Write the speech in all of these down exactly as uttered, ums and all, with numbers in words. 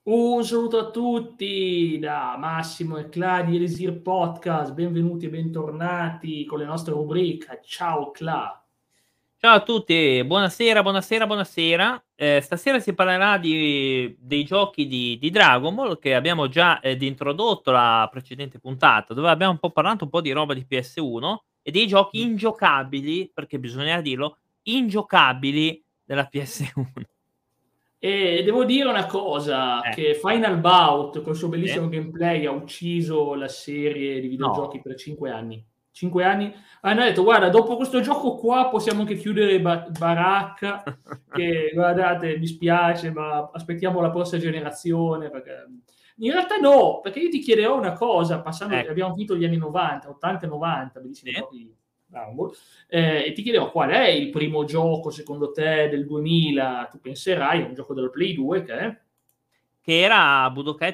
Un saluto a tutti da Massimo e Cla di Elisir Podcast, benvenuti e bentornati con le nostre rubriche. Ciao Cla. Ciao a tutti, buonasera, buonasera, buonasera. Ehm, stasera si parlerà di dei giochi di di Dragon Ball che abbiamo già, ed introdotto la precedente puntata, dove abbiamo un po' parlato un po' di roba di P S uno e dei giochi Mh. ingiocabili, perché bisogna dirlo, ingiocabili della P S uno. E devo dire una cosa, Eh, che Final Bout col suo sì? bellissimo gameplay ha ucciso la serie di videogiochi No. per cinque anni. cinque anni hanno detto: "Guarda, dopo questo gioco qua possiamo anche chiudere ba baracca, che guardate mi spiace, ma aspettiamo la prossima generazione perché". In realtà no, perché io ti chiederò una cosa, passando Ecco, abbiamo finito gli anni 'novanta, 'ottanta e 'novanta, bellissimi sì. giochi di Dragon Ball. Ehm, e ti chiedevo qual è il primo gioco secondo te del duemila? Tu penserai a un gioco della Play due che è? Che era Budokai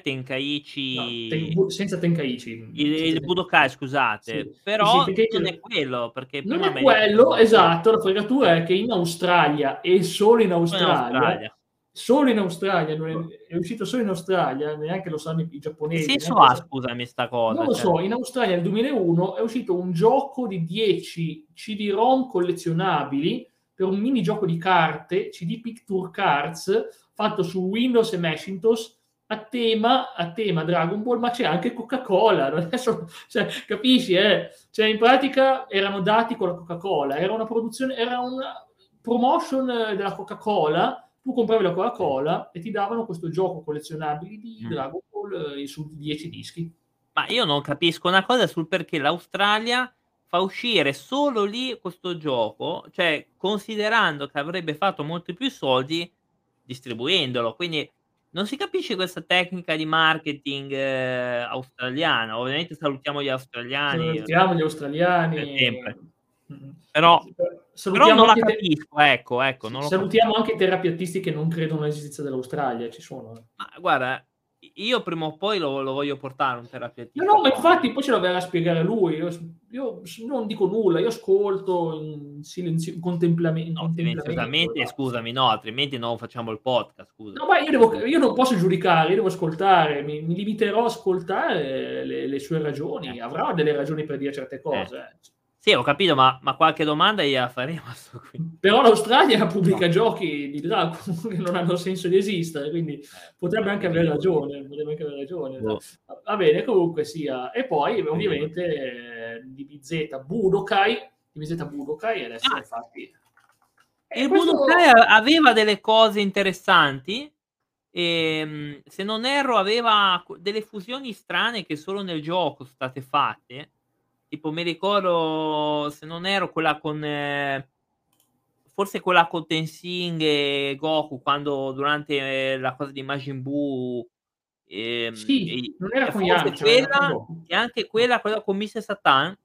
No, Tenkaichi, Tengu senza Tenkaichi, il mhmm, senza il Tenkaichi. Budokai scusate, Sì, sì, sì, però Tenkaichi non è quello, perché non prima è m'hai detto che quello, era quello. esatto, la fregatura è che in Australia e solo in Poi in Australia Australia. solo in Australia, non è è uscito solo in Australia, neanche lo sanno i i Che giapponesi, senso neanche lo ha sa scusami sta non cosa? lo Cioè, so, in Australia nel duemilauno è uscito un gioco di dieci C D-ROM collezionabili per un minigioco di carte, C D Picture Cards, fatto su Windows e Macintosh a tema a tema Dragon Ball, ma c'è anche Coca-Cola, non è solo cioè capisci, eh? Cioè in pratica erano dati con la Coca-Cola, era una produzione era una promotion della Coca-Cola, tu compravi la Coca-Cola e ti davano questo gioco collezionabile di mh. Dragon Ball, ehm, su dieci dischi. Ma io non capisco una cosa sul perché l'Australia fa uscire solo lì questo gioco, cioè considerando che avrebbe fatto molti più soldi distribuendolo, quindi non si capisce questa tecnica di marketing, ehm, australiana. Ovviamente salutiamo gli australiani, ehm, Salutiamo gli per australiani, sempre. mh-mh. Però però Salutiamo non la anche te capisco, ecco, ecco, s non lo salutiamo capisco. anche i terapiattisti che non credono all'esistenza dell'Australia, ci sono, eh. Ma guarda, i io prima o poi lo lo voglio portare un No, no, terapeutista ma qua, eh. infatti poi ce lo verrà a spiegare lui. Io s io s non dico nulla, io ascolto in silenzio in contemplame in No, contemplamento e silenziosamente basta. scusami, no, altrimenti non facciamo il podcast, No, scusami. ma io devo c io non posso giudicare, io devo ascoltare, mi mi limiterò a ascoltare le le sue Eh, ragioni. Avrà delle ragioni per dire certe eh. cose, eh. Sì, ho capito, ma ma qualche domanda gliela faremo a 'sto qui. Però l'Australia No. pubblica giochi di Dragon che non hanno senso di esistere, quindi Eh, potrebbe ma anche aver figurati. ragione, potrebbe anche aver ragione. Va Boh, va bene, comunque sia. E poi figurati. ovviamente eh, D B Z Budokai, D B Z Budokai adesso Ah, infatti e il questo Budokai a aveva delle cose interessanti, ehm, se non erro aveva q delle fusioni strane che solo nel gioco so state fatte, tipo mi ricordo, se non erro quella con ehm, forse quella con Tensing e Goku quando durante la cosa di Majin Buu, ehm, sì, e non era e con forse Yamcha, era con quella Goku. e anche No. quella quella con mister Satan,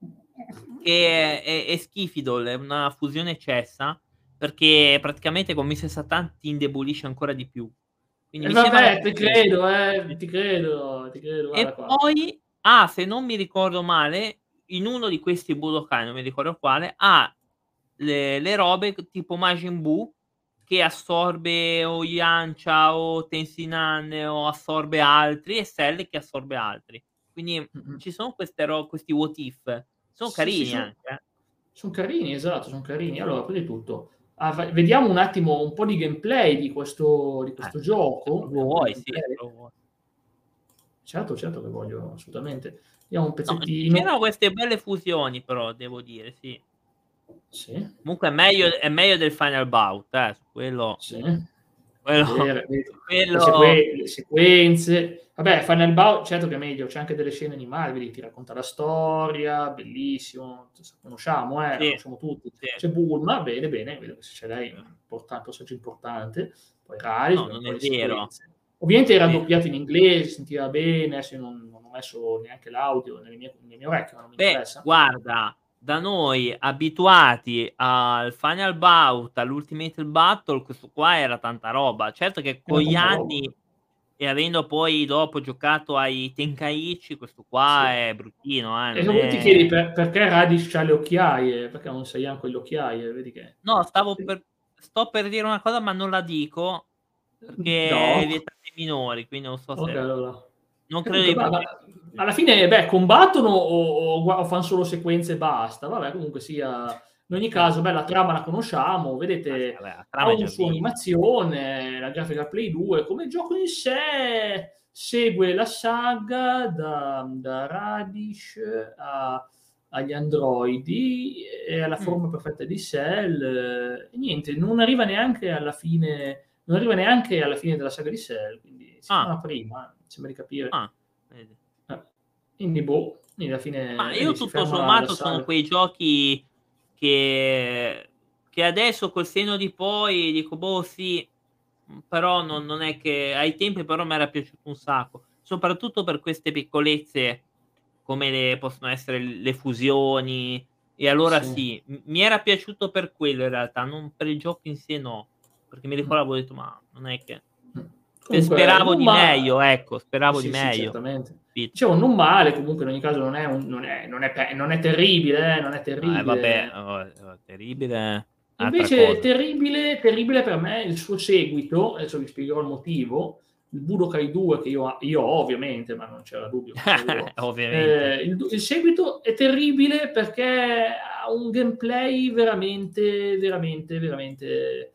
che è è è Schifidol, è una fusione ecessa, perché praticamente con mister Satan ti indebolisce ancora di più. Quindi E mi sembra vabbè, anche ti quella. credo, eh, Sì. ti credo, ti credo, guarda E qua. poi ha, se non mi ricordo male, in uno di questi Budokai, non mi ricordo quale, ha le le robe c tipo Majin Buu che assorbe o Yamcha o Tenshinhan o assorbe altri e Cell che assorbe altri. Quindi Mh-mh. ci sono queste ro questi what if. Sono Sì, sì, carini son anche, eh. son carini, esatto, son carini. Allora, prima di tutto, ah, va vediamo un attimo un po' di gameplay di questo di Eh, questo se gioco, proprio vediamo un po' di vuoi, sì, se gameplay. proprio vuoi. Certo, certo che voglio, assolutamente. Vediamo un No, pezzettino. c'erano queste belle fusioni però, devo dire, sì. Sì, Comunque è meglio è meglio del Final Bout, eh, su quello sì. quello Vero, vedi. su Le quello seque le sequenze. Vabbè, Final Bout certo che è meglio, c'è anche delle scene animali, vedi, ti racconta la storia, bellissimo, s conosciamo, eh, la sì, conosciamo tutti. sì, C'è Bulma, bene, bene, vedo che se ce l'hai, sì. importan passaggio importante. Poi Raditz, No, abbiamo un non po' è le vero. sequenze. Ovviamente era Sì. doppiato in inglese, si sentiva bene, adesso io non non ho messo neanche l'audio nelle mie nelle mie orecchie, ma non mi Beh, interessa. guarda, da noi abituati al Final Bout, all'Ultimate Battle, questo qua era tanta roba. Certo che con Era gli tanta roba. anni e avendo poi dopo giocato ai Tenkaichi, questo qua Sì. è bruttino, eh, E non se vuoi ti chiedi è. per perché Radic c'ha le occhiaie, perché non sei han quelle occhiaie, vedi che No, stavo per sto per dire una cosa, ma non la dico. Perché è No. vietato ai minori, quindi non so Ok, se allora. non credo Comunque di va poter va alla fine, beh, combattono o o gua o fan solo sequenze e basta. Vabbè, comunque sia in ogni Eh. caso, beh, la trama la conosciamo, Ah sì, vedete vabbè, la ha trama è un già suo vista. animazione, la grafica Play due, come gioco in sé segue la saga da da Radish a agli androidi e alla Mh. forma perfetta di Cell e niente, non arriva neanche alla fine non arriva neanche alla fine della saga di Cell, quindi si Ah. ferma prima, mi sembra di capire. Ah, vedi. Eh. Quindi boh, quindi alla Ma fine io vedi si tutto ferma la la sommato sono saga. quei giochi che che adesso col senno di poi dico: "Boh sì", mhmm, però non non è che ai tempi però m'era piaciuto un sacco, soprattutto per queste piccolezze come le possono essere l le fusioni e allora Sì. sì, m mi era piaciuto per quello in realtà, non per il gioco in sé no, perché mi Mh. ricordavo, ho detto: "Ma non è che" Mh. Cioè Comunque speravo non di ma meglio, ecco, speravo di sì, sì, meglio, certamente. capito? Dicevo non male, comunque in ogni caso non è un non è non è pe non è terribile eh, non è Eh vabbè, terribile. oh, ehm, terribile altra Invece cosa. terribile terribile per me è il suo seguito, adesso vi spiegherò il motivo, il Budokai due che io a io ho ovviamente, ma non c'era dubbio che ce l'avevo. Ovviamente. Ehm, il du il seguito è terribile perché ha un gameplay veramente, veramente, veramente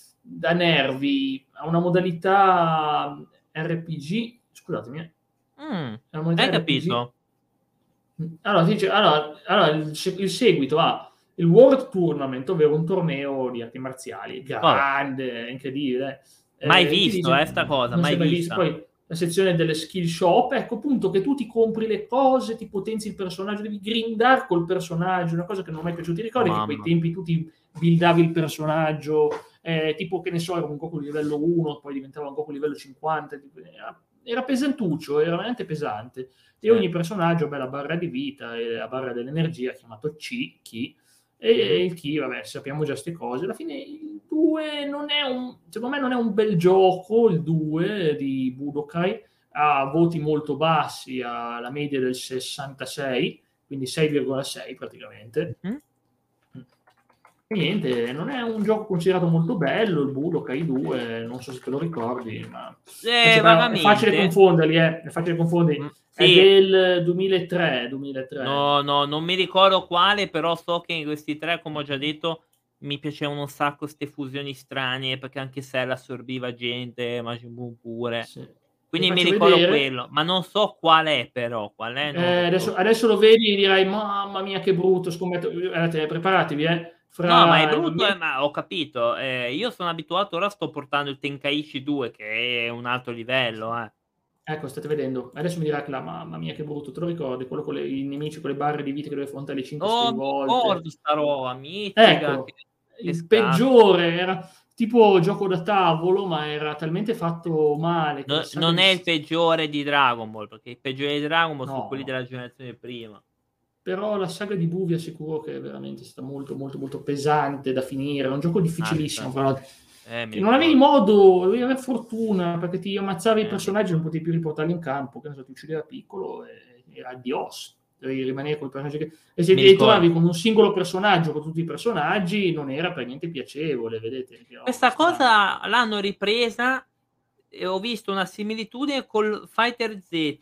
da nervi, ha una modalità R P G scusatemi eh. Mh, È una modalità hai R P G capito? Mh, allora si dice allora allora il se il seguito ha il World Tournament, ovvero un torneo di arti marziali Vabbè. grande, incredibile, Mai ehm, quindi visto dice eh, 'sta cosa, non si mai è mai visto. vista. Poi la sezione delle skill shop, ecco appunto che tu ti compri le cose, ti potenzi il personaggio, devi grindare col personaggio, una cosa che non ho mai piaciuto. Ti ricordi che a quei Mamma. tempi tu ti buildavi il personaggio, ehm, tipo che ne so, era un Goku livello uno, poi diventava un Goku livello cinquanta, tipo era era pesantuccio, era veramente pesante. E Sì. ogni personaggio, beh, la barra di vita e la barra dell'energia, chiamato Chi Ki, e Mh-mh. il Ki, vabbè, sappiamo già 'ste cose. Alla fine il due non è un secondo me non è un bel gioco, il due di Budokai, ha voti molto bassi, ha la media del sessantasei, quindi sei virgola sei praticamente. Mh-mh. Mh. E niente, non è un gioco considerato molto bello il Budokai due, non so se te lo ricordi, ma Eh, adesso però è facile vagamente. confonderli eh, è facile Mh, confonderli. È sì. del duemilatré, duemilatré. No, no, non mi ricordo quale, però so che in questi tre, come ho già detto, mi piacevano un sacco 'ste fusioni strane, perché anche Cell assorbiva gente, Majin Buu pure. Sì. Te li Quindi mi faccio ricordo vedere. quello, ma non so qual è però, qual è non Eh, adesso ricordo. adesso lo vedi e dirai: "Mamma mia che brutto", scommetto guardate preparatevi eh, No, ma è fra brutto, duemi eh, ma ho capito. Ehm, io sono abituato ora sto portando il Tenkaichi due che è un altro livello, eh. Ecco, state vedendo? Adesso mi dirà Cla: "Mamma mia che brutto", te lo ricordi? Quello con le i nemici con le barre di vita che dovevi affrontare le cinque, Oh, sei mi volte. ricordo sta roba, mizzica, che Ecco, che il scarto. peggiore, era tipo gioco da tavolo, ma era talmente fatto male che la No saga non di è il s peggiore di Dragon Ball, perché i peggiori di Dragon Ball so' quelli no. della generazione prima. Però la saga di Buu vi assicuro che è veramente stata molto, molto, molto pesante da finire. È un gioco Ah, mi sa difficilissimo fra l'altro. eh, mi Che non avevi ricordo. modo, dovevi aver fortuna, perché ti ammazzavi i Eh, mi personaggi e non ricordo. potevi più riportarli in campo, che ne so, ti uccideva piccolo e e addios. Dovevi rimanere col personaggio che e se Mi ti ricordo. ritrovavi con un singolo personaggio, con tutti i personaggi, non era per niente piacevole, vedete? Che roba Questa strana. cosa l'hanno ripresa e ho visto una similitudine col Fighter Z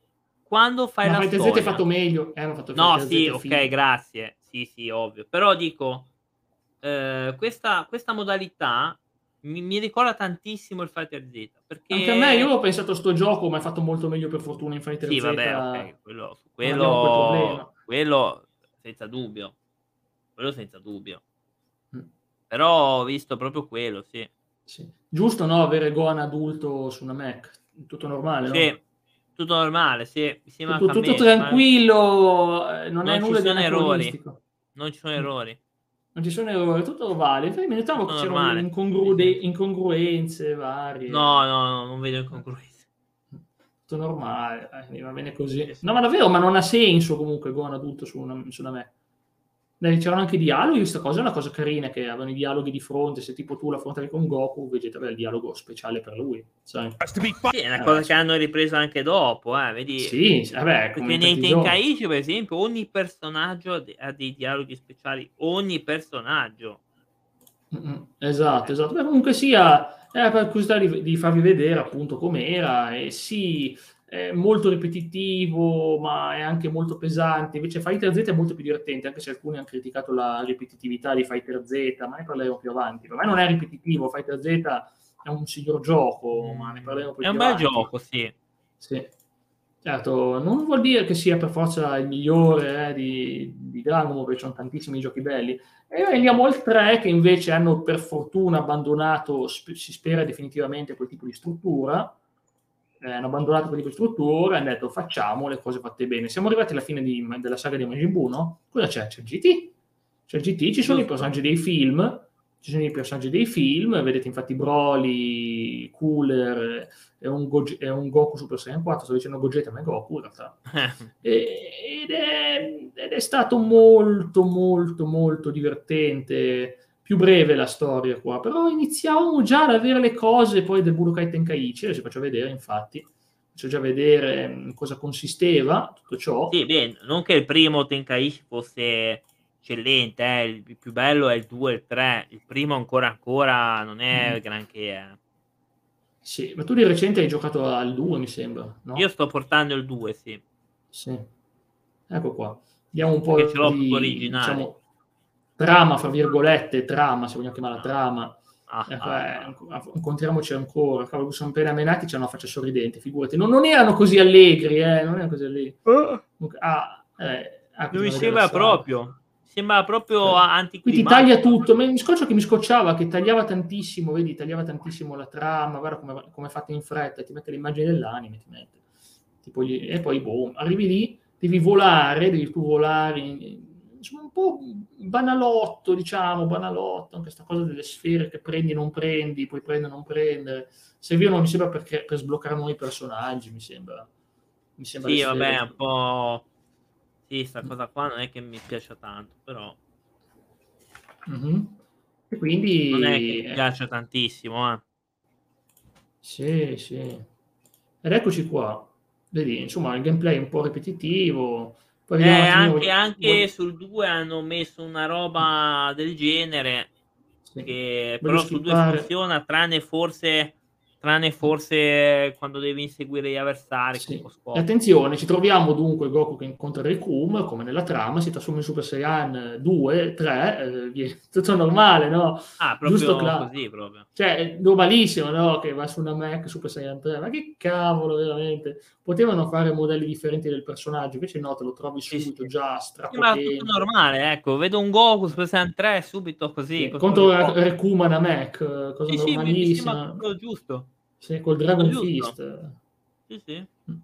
quando fai Ma la Fighter Z è storia. fatto meglio. Eh, hanno fatto il No, Fighter Z sì, è okay, figo. grazie. Sì, sì, ovvio. Però dico, ehm, questa questa modalità mi mi ricorda tantissimo il Fighter Z, Anche a me, io perché ho pensato a 'sto gioco, ma è fatto molto meglio per fortuna in Fighter sì, Z vabbè, okay, quello su non abbiamo quel problema. quello quello senza dubbio, quello senza dubbio. Mh. Però ho visto proprio quello, sì. Sì. Giusto, no, avere Gohan adulto su una Mac. Tutto normale, no? Sì, tutto normale, sì, ci Tutto manca a tutto me, ci man tranquillo, ehm, non è non ci nulla di sono errori, anacronistico. non ci sono Mh. errori. Non ci sono errori, tutto vale. Infatti mi notavo Tutto che c'erano delle normale. Sì, incongrude sì. incongruenze No, varie. no, no, non vedo Eh. incongruenze. Mh. Tutto normale, dai, va bene Sì, così. No, sì. ma davvero, ma non ha senso comunque Gohan adulto su una su una Mac. Dai, c'erano anche i dialoghi, questa cosa è una cosa carina, che avevano i dialoghi di fronte, se tipo tu l'affrontavi con Goku, Vegeta aveva il dialogo speciale per lui, sai. Sì, è una Vabbè, cosa che insomma. hanno ripreso anche dopo, eh, vedi Sì, s vabbè, come perché in nei tanti giochi. Tenkaichi, per esempio, ogni personaggio ha de ha dei dialoghi speciali, ogni personaggio. Mh-mh. Esatto, esatto. Beh, comunque sia, era per curiosità di v di farvi vedere appunto com'era e sì, è molto ripetitivo, ma è anche molto pesante. Invece Fighter Z è molto più divertente, anche se alcuni han criticato la ripetitività di Fighter Z, ma ne parleremo più avanti. Per me non è ripetitivo, Fighter Z è un signor gioco, ma ne Mhmm, parleremo poi è un più bel avanti. gioco, sì. Sì. Certo, non vuol dire che sia per forza il migliore, eh, di di Dragon Ball, perché ci son tantissimi giochi belli. E andiamo al tre che invece hanno per fortuna abbandonato, sp si spera definitivamente, quel tipo di struttura. Eh, hanno abbandonato quel tipo di struttura e han detto: "Facciamo le cose fatte bene." Siamo arrivati alla fine di ma della saga di Majin Buu, no, cosa c'è? C'è il G T. C'è il G T, ci sono i Giusto. personaggi dei film ci sono i personaggi dei film, vedete infatti Broly, Cooler e un Gog e un Goku Super Saiyan quattro, sto dicendo Gogeta, ma è Goku in realtà. E ed è ed è stato molto, molto, molto divertente. Più breve la storia qua, però iniziavamo già ad avere le cose poi del Budokai Tenkaichi, adesso vi faccio vedere infatti. Faccio già vedere in cosa consisteva tutto ciò. Sì, beh, non che il primo Tenkaichi fosse eccellente, eh, il il più bello è il due e il tre. Il primo ancora, ancora non Mh. è granché, eh. Sì, ma tu di recente hai giocato al due mi sembra, Io no? sto portando il due, sì. Sì. Ecco qua. Diamo un Perché ce po' l'ho proprio di, originale. diciamo, "trama" fra virgolette, trama, se vogliamo chiamarla Ah. trama. Ah, Ecco, ah, eh, ah. inco a incontriamoci ancora. Cavolo, son appena menati, c'hanno la faccia sorridente, figurati. Non non erano così allegri, eh, non erano così allegri. Comunque ah, eh, ah, Non mi continuano a vedere la sembra saga. proprio. Sembra proprio Eh. a Qui ti taglia anticlimatico. tutto. Me mi scoccia che mi scocciava, che tagliava tantissimo, vedi, tagliava tantissimo la trama, guarda come va come è fatta in fretta, ti mette l'immagine dell'anime, ti mette. Tipo gli e poi boh, arrivi lì, devi volare, devi tu volare in insomma un po' banalotto, diciamo, banalotto, anche 'sta cosa delle sfere che prendi e non prendi, puoi prendere o non prendere. Servivano, mi sembra, perché per sbloccare nuovi personaggi, mi sembra. Mi sembra le Sì, vabbè, sfere è un tipo. po' sì, 'sta Mh. cosa qua non è che mi piaccia tanto, però Mh-mh. E non è che quindi mi eh. piaccia tantissimo, eh. Sì, sì. Ed eccoci qua. Vedi, insomma, il gameplay è un po' ripetitivo, poi vediamo un Eh, attimino anche vogl anche vogl sul due hanno messo una Mh. roba del genere, Sì. che Voglio però sul due skippare funziona, tranne forse tranne Mh. forse quando devi inseguire gli avversari, che è un Sì. po' E scoccia. attenzione, ci troviamo dunque Goku che incontra Recoome, come nella trama, si trasforma in Super Saiyan due, tre, ehm, vie tutto normale, no, Ah, giusto proprio cla così, proprio. cioè normalissimo, no, che va su una mech Super Saiyan tre, ma che cavolo veramente. Potevano fare modelli differenti del personaggio, invece no, te lo trovi Sì, sì. subito già Sembra tutto strapotente. normale, ecco. Vedo un Goku Super Saiyan tre subito così, Sì, col suo contro Re uniforme. Recoome una mech, cosa Sì, sì, mi mi sembra normalissima. proprio giusto. Sì, col Giusto, Dragon giusto. Fist. Sì, sì. Mh.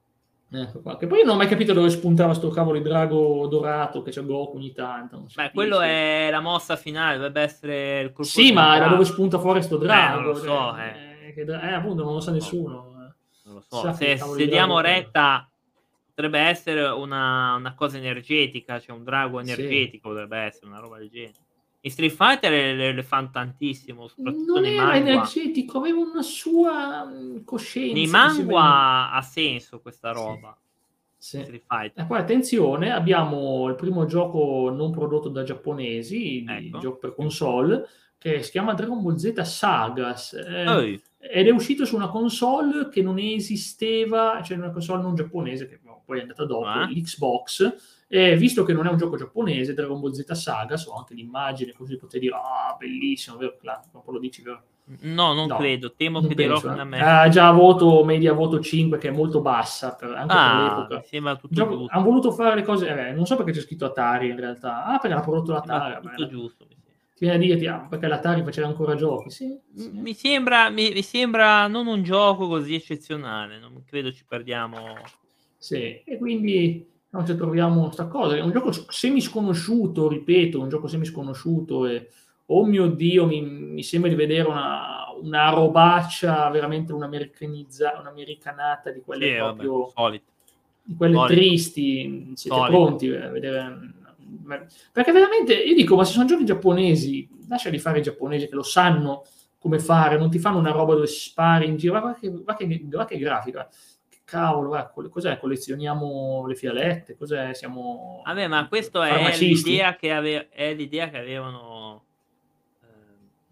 Ecco qua. Che poi io non ho mai capito dove spuntava 'sto cavolo di drago dorato che c'ha Goku ogni tanto, non si Beh, quello capisce. è la mossa finale, dovrebbe essere il colpo Sì, del ma da dove drago. spunta fuori 'sto Eh, non lo drago? so, eh. Cioè, che dra eh, appunto non lo Non sa lo so, nessuno, eh. non lo so. Chissà che Se cavolo di se drago diamo è. retta potrebbe essere una una cosa energetica, cioè un drago Sì. energetico potrebbe essere, una roba del genere. In Street Fighter le le le fan tantissimo, soprattutto Non nei era manhwa. energetico, aveva una sua, mhmm, Nei coscienza, mi sembra di. manhwa ha senso questa Sì. roba, Sì. Street Fighter. E poi attenzione, abbiamo il primo gioco non prodotto da giapponesi, di Ecco. gioco per console, che si chiama Dragon Ball Z Sagas, ehm, Ehi, ed è uscito su una console che non esisteva, cioè una console non giapponese che no, poi è andata dopo, eh? l'Xbox, e visto che non è un gioco giapponese, Dragon Ball Z Sagas, ho anche l'immagine così potete dire: "Ah, bellissimo", vero Cla dopo lo dici, vero? N no, non No, credo, temo non che dirò penso, come a eh. me. Ha già voto media voto cinque che è molto bassa per anche per Ah, mi l'epoca. sembra tutto Gioco han giusto. voluto fare le cose eh, non so perché c'è scritto Atari in realtà. Ah, perché l'ha prodotto Mi sembra l'Atari, vabbè, tutto la giusto, mi sem ti viene a dirti: "Ah, perché l'Atari faceva ancora giochi". Sì, M sì, mi sembra mi mi sembra non un gioco così eccezionale, non credo ci perdiamo sì. E quindi no, ci troviamo 'sta cosa. È un gioco s semi sconosciuto, ripeto, un gioco semi sconosciuto e, oh mio Dio, mi mi sembra di vedere una una robaccia, veramente un'americanizza un'americanata di sì, quelle vabbè, proprio. solito, Di quelle solito, tristi, siete solito. pronti a vedere mhmm, me perché veramente io dico: "Ma se son giochi giapponesi, lasciali fare i giapponesi che lo sanno come fare, non ti fanno una roba dove spari in giro, ma guarda che guarda che guarda che grafica. Che cavolo, guarda, col cos'è, collezioniamo le fialette? Cos'è? Siamo Vabbè, ma questo è farmacisti?" l'idea che ave è l'idea che avevano, ehm,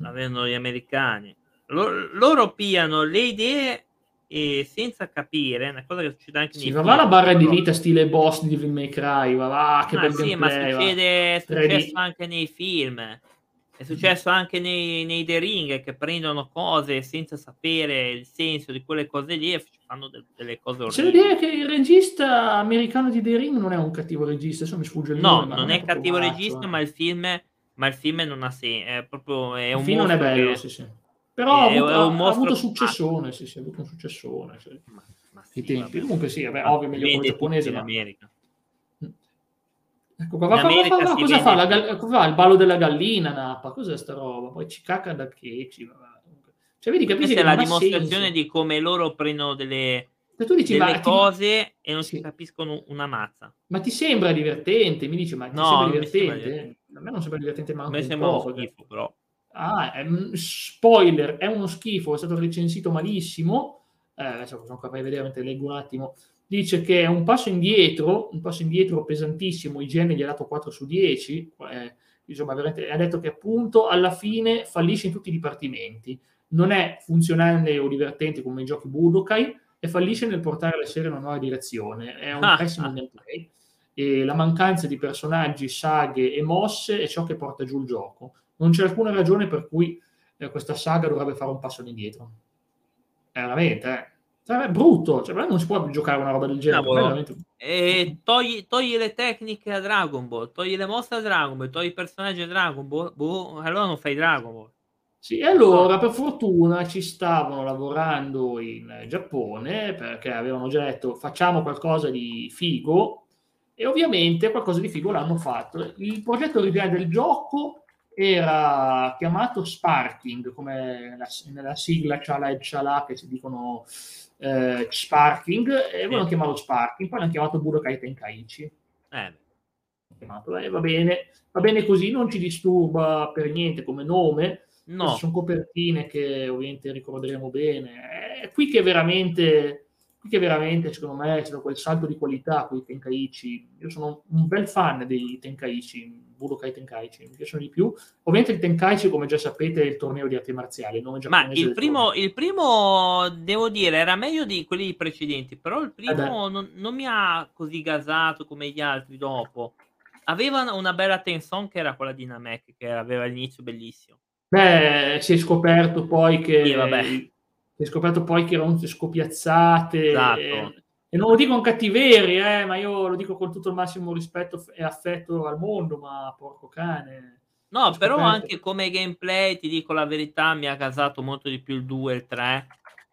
avevano gli americani. Loro, loro piano le idee e senza capire, una cosa che succede anche Sì, nei va film. va la barra di loro... vita stile boss di Devil May Cry, va, va che Ma bel sì, ma gameplay, succede, è successo va. anche nei film. È successo anche nei, nei The Ring, che prendono cose senza sapere il senso di quelle cose lì e fanno de- delle cose C'è da dire orribili. che il regista americano di The Ring non è un cattivo regista, adesso mi sfugge il nome, No, ma non non è è proprio cattivo malaccio. regista, Eh. ma il film, ma il film non ha senso. È proprio è Il un film non è mostro bello, che sì, sì. Però ha è, è avuto, un ha, ha mostro avuto che pazza. successone, sì, sì, ha avuto un successone. Sì. Ma, ma I sì, tempi. vabbè. Comunque sì, vabbè, Ma ovvio, si meglio quello vende tutto giapponese, in ma... America. Ecco qua, In va, va, va, va, America va, si cosa fa? vende La, tutto. gal- va, il ballo della gallina, Nappa, cos'è sta roba? Poi ci cacca da Chechi, va, va. Cioè, vedi, capisci Questa è che la non ha dimostrazione senso. di come loro prendono delle, Se tu dici, ma delle ti, cose e non ci sì, capiscono una mazza. ma ti sembra divertente? Mi dice, ma ti No, sembra non mi sembra divertente? divertente. A me non sembra divertente A manco me un sembra uno po'. Perché... schifo, però. Ah, è un spoiler, è uno schifo, è stato recensito malissimo. Eh, adesso sono qua a vedere mentre leggo un attimo. Dice che è un passo indietro, un passo indietro pesantissimo. I G N gli ha dato quattro su dieci. Eh, insomma, veramente, ha detto che appunto alla fine fallisce in tutti i dipartimenti. Non è funzionale o divertente come i giochi Budokai e fallisce nel portare la serie in una nuova direzione. È un Ah, pessimo ah. gameplay e la mancanza di personaggi, saghe e mosse è ciò che porta giù il gioco. Non c'è alcuna ragione per cui eh, questa saga dovrebbe fare un passo indietro. È veramente, eh. Cioè, è brutto, cioè, non si può giocare una roba del genere, per me è Cavolo. veramente... E togli, togli le tecniche a Dragon Ball, togli le mosse a Dragon Ball, togli i personaggi a Dragon Ball, boh, allora non fai Dragon Ball. Sì, e allora per fortuna ci stavano lavorando in Giappone perché avevano già detto facciamo qualcosa di figo e ovviamente qualcosa di figo l'hanno fatto. Il progetto originale del gioco era chiamato Sparking, come la, nella sigla Ciala e Ciala che si dicono eh, Sparking, e Sì. volevano chiamarlo Sparking, poi l'hanno chiamato Budokai Tenkaichi. Eh. Chiamato, eh, va bene, va bene così, non ci disturba per niente come nome. No. Queste sono copertine che ovviamente ricorderemo bene. È qui che veramente, qui che veramente secondo me c'è quel salto di qualità con i Tenkaichi. Io sono un bel fan dei Tenkaichi, Budokai Tenkaichi, mi piacciono di più. Ovviamente il Tenkaichi, come già sapete, è il torneo di arti marziali, il nome Ma giapponese il del primo, torneo. il primo, devo dire, era meglio di quelli precedenti, però il Eh primo non, non mi ha così gasato come gli altri dopo. Aveva una, una bella tension che era quella di Namek, che aveva l'inizio bellissimo. Beh, si è scoperto poi Sì, vabbè, che si è scoperto poi che erano tutte scopiazzate esatto. e, e non lo dico con cattiveria, eh, ma io lo dico con tutto il massimo rispetto e affetto al mondo, ma porco cane. Si è No, però scoperto. anche come gameplay, ti dico la verità, mi ha gasato molto di più il due e il tre,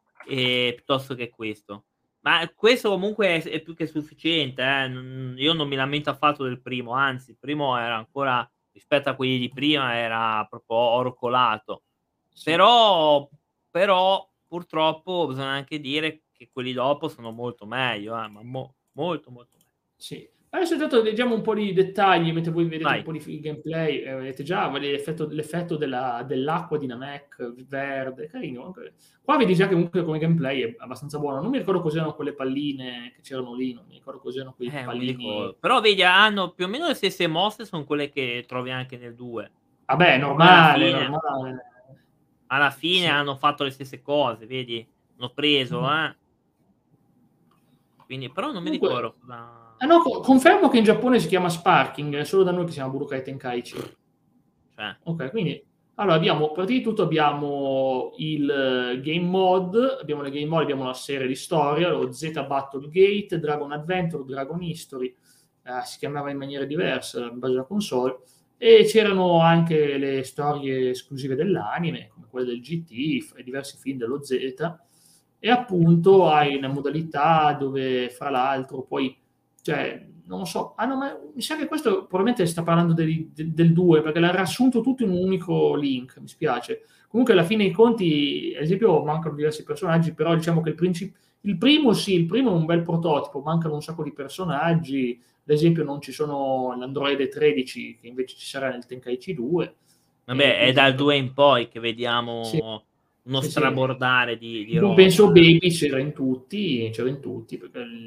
e piuttosto che questo. Ma questo comunque è, è più che sufficiente, eh. Non- io non mi lamento affatto del primo, anzi, il primo era ancora, rispetto a quelli di prima, era proprio oro colato. Sì. Però, però purtroppo bisogna anche dire che quelli dopo sono molto meglio, eh, ma mo- molto molto meglio. Sì. Adesso intanto leggiamo un po' di dettagli mentre voi vedete un Vai. po' di gameplay. Eh, vedete già l'effetto, l'effetto della, dell'acqua di Namek verde, carino. Anche. Qua vedi già che comunque come gameplay è abbastanza buono. Non mi ricordo cos'erano quelle palline che c'erano lì, non mi ricordo cos'erano quei Eh, non mi pallini. ricordo. Però vedi, hanno più o meno le stesse mosse, sono quelle che trovi anche nel due. Vabbè, Poi alla normale, fine, normale. alla fine Sì. hanno fatto le stesse cose, vedi? Hanno preso, Mm. eh. Quindi, però non mi Comunque, ricordo cosa... ah no, co- confermo che in Giappone si chiama Sparking, è solo da noi che si chiama Budokai Tenkaichi. Cioè, Ok, quindi allora abbiamo, prima di tutto abbiamo il eh, game mode, abbiamo le game mode, abbiamo una serie di storia, lo Z Battle Gate, Dragon Adventure, Dragon History, eh, si chiamava in maniera diversa in base alla console, e c'erano anche le storie esclusive dell'anime, come quelle del G T e diversi film dello Z, e appunto hai una modalità dove fra l'altro poi, cioè, non lo so, ah no, ma mi sa che questo probabilmente sta parlando del, del, del due, perché l'ha riassunto tutto in un unico link, mi spiace. Comunque alla fine i conti, ad esempio, mancano diversi personaggi, però diciamo che il, princip- il primo sì, il primo è un bel prototipo, mancano un sacco di personaggi, ad esempio non ci sono l'Android tredici, che invece ci sarà nel Tenkaichi due. E vabbè, è quindi, dal due in poi che sì, vediamo uno sì, sì. strabordare di, di Non penso roba. Baby c'era in tutti, c'era in tutti, perché il-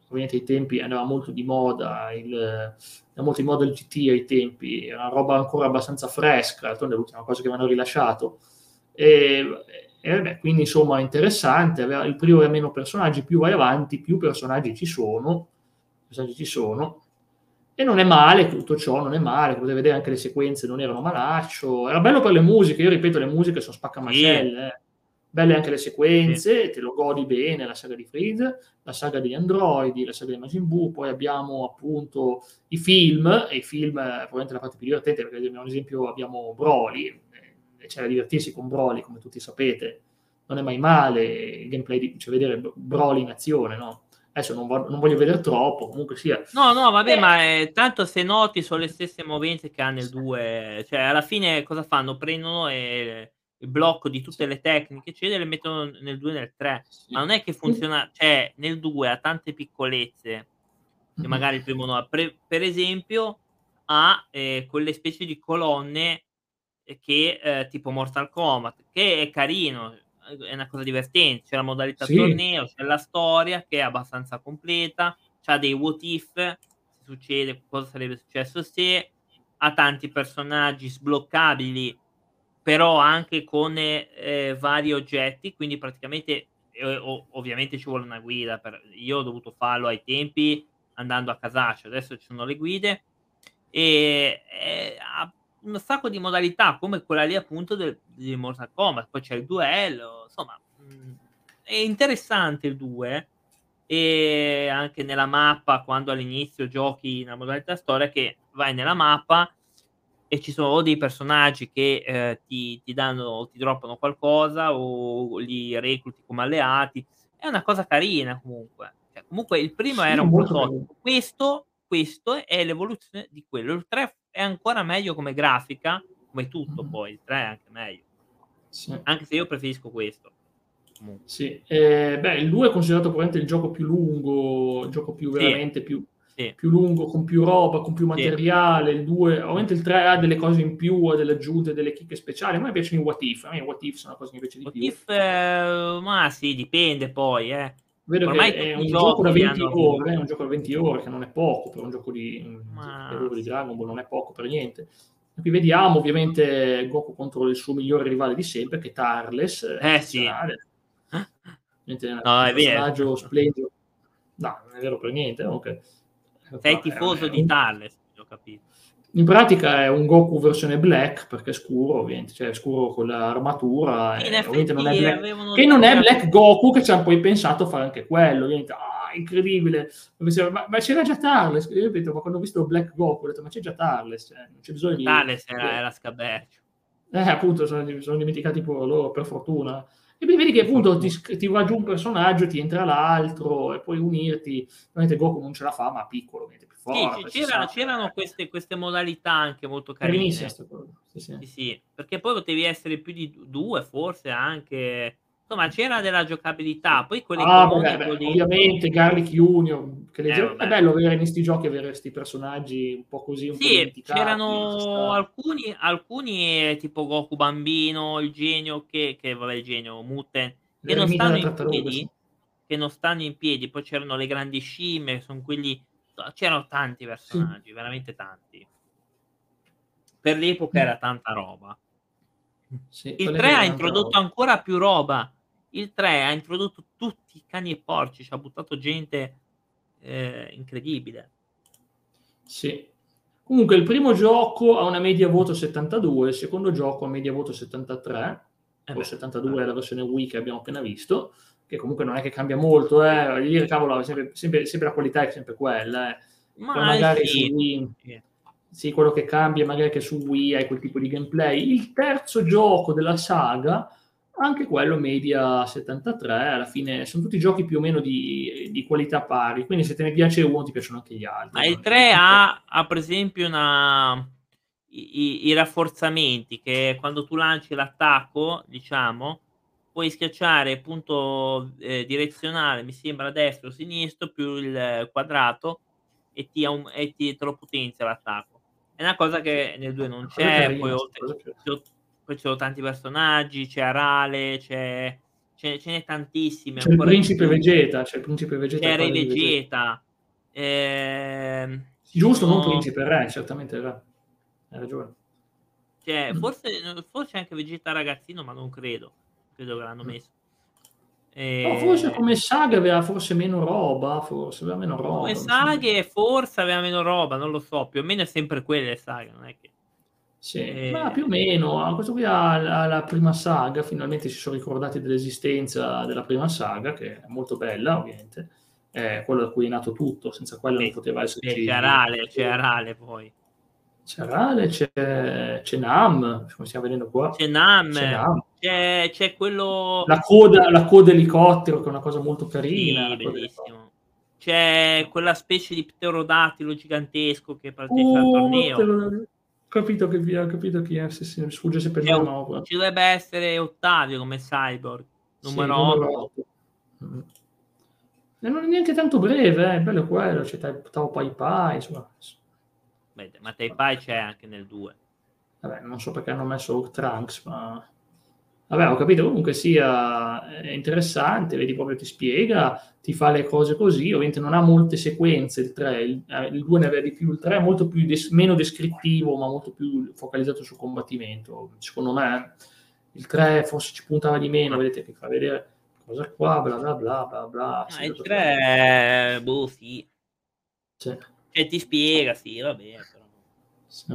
ovviamente ai tempi andava molto di moda il, andava molto di moda il G T ai tempi, era una roba ancora abbastanza fresca, d'altronde è l'ultima cosa che mi hanno rilasciato. E, e beh, quindi insomma interessante, aveva, il primo aveva meno personaggi, più vai avanti, più personaggi ci sono, personaggi ci sono, e non è male tutto ciò, non è male, potete vedere anche le sequenze, non erano malaccio, era bello per le musiche, io ripeto, le musiche sono Sì, spaccamascelle, eh. Belle anche le sì. sequenze, te lo godi bene, la saga di Freeze, la saga degli androidi, la saga di Majin Buu, poi abbiamo appunto i film, e i film eh, probabilmente la parte più divertente, perché ad esempio abbiamo Broly, eh, e c'è da divertirsi con Broly, come tutti sapete, non è mai male il gameplay di cioè vedere Broly in azione, no? Adesso non, vo- non voglio vedere troppo, comunque sia. No, no, vabbè, Eh, ma eh, tanto se noti sono le stesse movenze che ha nel due, cioè alla fine cosa fanno? Prendono eh, il blocco di tutte sì, le tecniche, eccetera, e le mettono nel due e nel tre, ma sì. non è che funziona, cioè nel due ha tante piccolezze che Mm, magari il primo no ha. Pre per esempio ha, ehm, quelle specie di colonne, ehm, che ehm, tipo Mortal Kombat, che è carino, uhm, è una cosa divertente. C'è la modalità sì, torneo, c'è la storia che è abbastanza completa, c'ha dei what if, se succede cosa sarebbe successo se, ha tanti personaggi sbloccabili, però anche con, ehm, vari oggetti, quindi praticamente ehm, o ovviamente ci vuole una guida per io ho dovuto farlo ai tempi andando a casaccio, adesso ci sono le guide, ehm, ehm, ha un sacco di modalità come quella lì appunto del di Mortal Kombat, poi c'è il duello, insomma, mhmm, è interessante il due, e anche nella mappa quando all'inizio giochi nella modalità storia che vai nella mappa e ci sono o dei personaggi che, ehm, ti ti danno ti droppano qualcosa o li recluti come alleati. È una cosa carina comunque. Cioè, comunque il primo sì, era è un molto carino. prototipo. Questo questo è l'evoluzione di quello. Il tre è ancora meglio come grafica, come tutto Mhm. poi, il tre è anche meglio. Sì. Anche se io preferisco questo, comunque. Sì, ehm, beh, il due è considerato probabilmente il gioco più lungo, il gioco più Sì, veramente più sì, più lungo, con più roba, con più sì. materiale. Il due Mh. ovviamente il tre ha delle cose in più, ha delle aggiunte, delle chicche speciali. A me piacciono i what if, a me i what if sono una cosa che mi piace di What più. if, ehm, ma sì, dipende poi, eh. Vedo che Ormai è tutti i un gioco da giochi li hanno venti ore, è avuti. un gioco da venti ore, che non è poco per un gioco di mhmm, di Ma calibro di sì. Dragon Ball, non è poco per niente. E qui vediamo ovviamente Goku contro il suo migliore rivale di sempre, che è Tarles, Eh sì. eccezionale. Niente, No, un è vero. personaggio splendido. No, non è vero per niente, comunque ecco Sei qua, è un tifoso è di un Thales, ho capito. in pratica è un Goku versione black, perché è scuro ovviamente, cioè è scuro con l'armatura, In e ovviamente non è effetti black avevano che non detto è era Black così. Goku, che c'han poi pensato a fare anche quello, ovviamente, ah, incredibile. Ma ma c'era già Tarles, io ripeto, ma quando ho visto Black Goku ho detto: "Ma c'è già Tarles, cioè non c'è bisogno di Thales era di" era scabercio. Eh, appunto, sono di sono dimenticati pure loro, per fortuna. E poi vedi che Per appunto ti fortuna. sc ti va giù un personaggio, ti entra l'altro e puoi unirti. Ovviamente Goku non ce la fa, ma piccolo, ovviamente più Sì, ci forte, si c'era sa. c'erano queste queste modalità anche molto Carinissima carine. 'sta cosa. Sì, sì. Sì, sì, perché poi potevi essere più di d due forse anche. Insomma c'era della giocabilità, poi quelle Ah, beh, beh, economiche ho beh, detto ovviamente Garlic Junior, che eh legge è vabbè. bello avere in 'sti giochi avere 'sti personaggi un po' così, un po' Sì, dimenticati, ci c'erano sta. alcuni alcuni eh, tipo Goku bambino, il genio che che vabbè il genio, Muten, che non L'eremita stanno della in tartaruga, sì. piedi che non stanno in piedi, poi c'erano le grandi scimmie, son quelli to c'erano tanti Sì. personaggi, veramente tanti. Per l'epoca Mh. era tanta roba. Sì, Il tre quell'epoca ha era tanta roba. introdotto ancora più roba. Il tre ha introdotto tutti i cani e porci, c'ha buttato gente, ehm, incredibile. Sì. Comunque il primo gioco ha una media voto settantadue, il secondo gioco ha media voto settantatré, Eh o beh, settantadue è vabbè. la versione Wii che abbiamo appena visto, che comunque non è che cambia molto, eh, voglio dire, cavolo, sempre sempre sempre la qualità è sempre quella, eh. Poi Ma, eh, magari su sì, Wii sì. sì, quello che cambia magari è che su Wii hai quel tipo di gameplay. Il terzo gioco della saga, anche quello media settantatré, alla fine son tutti giochi più o meno di di qualità pari, quindi se te ne piace uno ti piacciono anche gli altri, Ma il non il tre tutto ha ha per esempio una i i i rafforzamenti che quando tu lanci l'attacco, diciamo, puoi schiacciare punto, ehm, direzionale, mi sembra destro o sinistro, più il quadrato e ti aum e ti te lo potenzia l'attacco. È una cosa sì, che nel due non cosa c'è, poi carina, 'sta oltre cosa che ci so poi ci sono tanti personaggi, c'è Arale, c'è ce ce n'è tantissime C'è il ancora di principe più. Vegeta, c'è il principe Vegeta, C'è il Re padre di Vegeta. Vegeta, ehm, ci Giusto, non sono principe, re, certamente re. Hai ragione. cioè Mh. forse n forse anche Vegeta ragazzino, ma non credo. Credo che l'hanno Mh. messo. No, forse Ehm come saga aveva forse meno roba, forse aveva meno Come roba, mi sembra. saghe forse aveva meno roba, non lo so, più o meno è sempre quelle le saghe, non è che Sì, ma più o ehm meno. A questo qui ha la la prima saga, finalmente si sono ricordati dell'esistenza della prima saga, che è molto bella ovviamente, è quello da cui è nato tutto, senza quello non Beh, poteva beh c'è esserci Arale, c'è Arale poi. c'è Rale, c'è c'è Nam, come stiamo vedendo qua, C'è Nam, c'è Nam. c'è c'è quello La coda la coda elicottero, che è una cosa molto carina, Sì, la coda elico bellissimo. C'è quella specie di pterodattilo gigantesco che partecipa al Uh, te torneo. lo capito che via capito chi è, sì, sì, mi sfugge sempre il C'è nome, o ma ci dovrebbe essere Ottavio come cyborg, sì, numero numero otto. otto. Mh-mh. E non è neanche tanto breve, eh, il bello è quello, c'è Tai Tao Pai Pai, insomma, s Beh, ma Tai-Pai c'è anche nel due. vabbè, non so perché hanno messo Trunks, ma vabbè, ho capito, comunque sia è interessante, vedi proprio ti spiega, ti fa le cose così, ovviamente non ha molte sequenze il tre, il ehm, il due ne aveva di più, il tre è molto più des meno descrittivo, ma molto più focalizzato sul combattimento. Secondo me il tre forse ci puntava di meno, Ma vedete che fa vedere cosa qua, bla bla bla, bla bla, Ma sì, il tutto quello che tre boh, sì. sì. Cioè ti spiega, sì, vabbè, però Sì.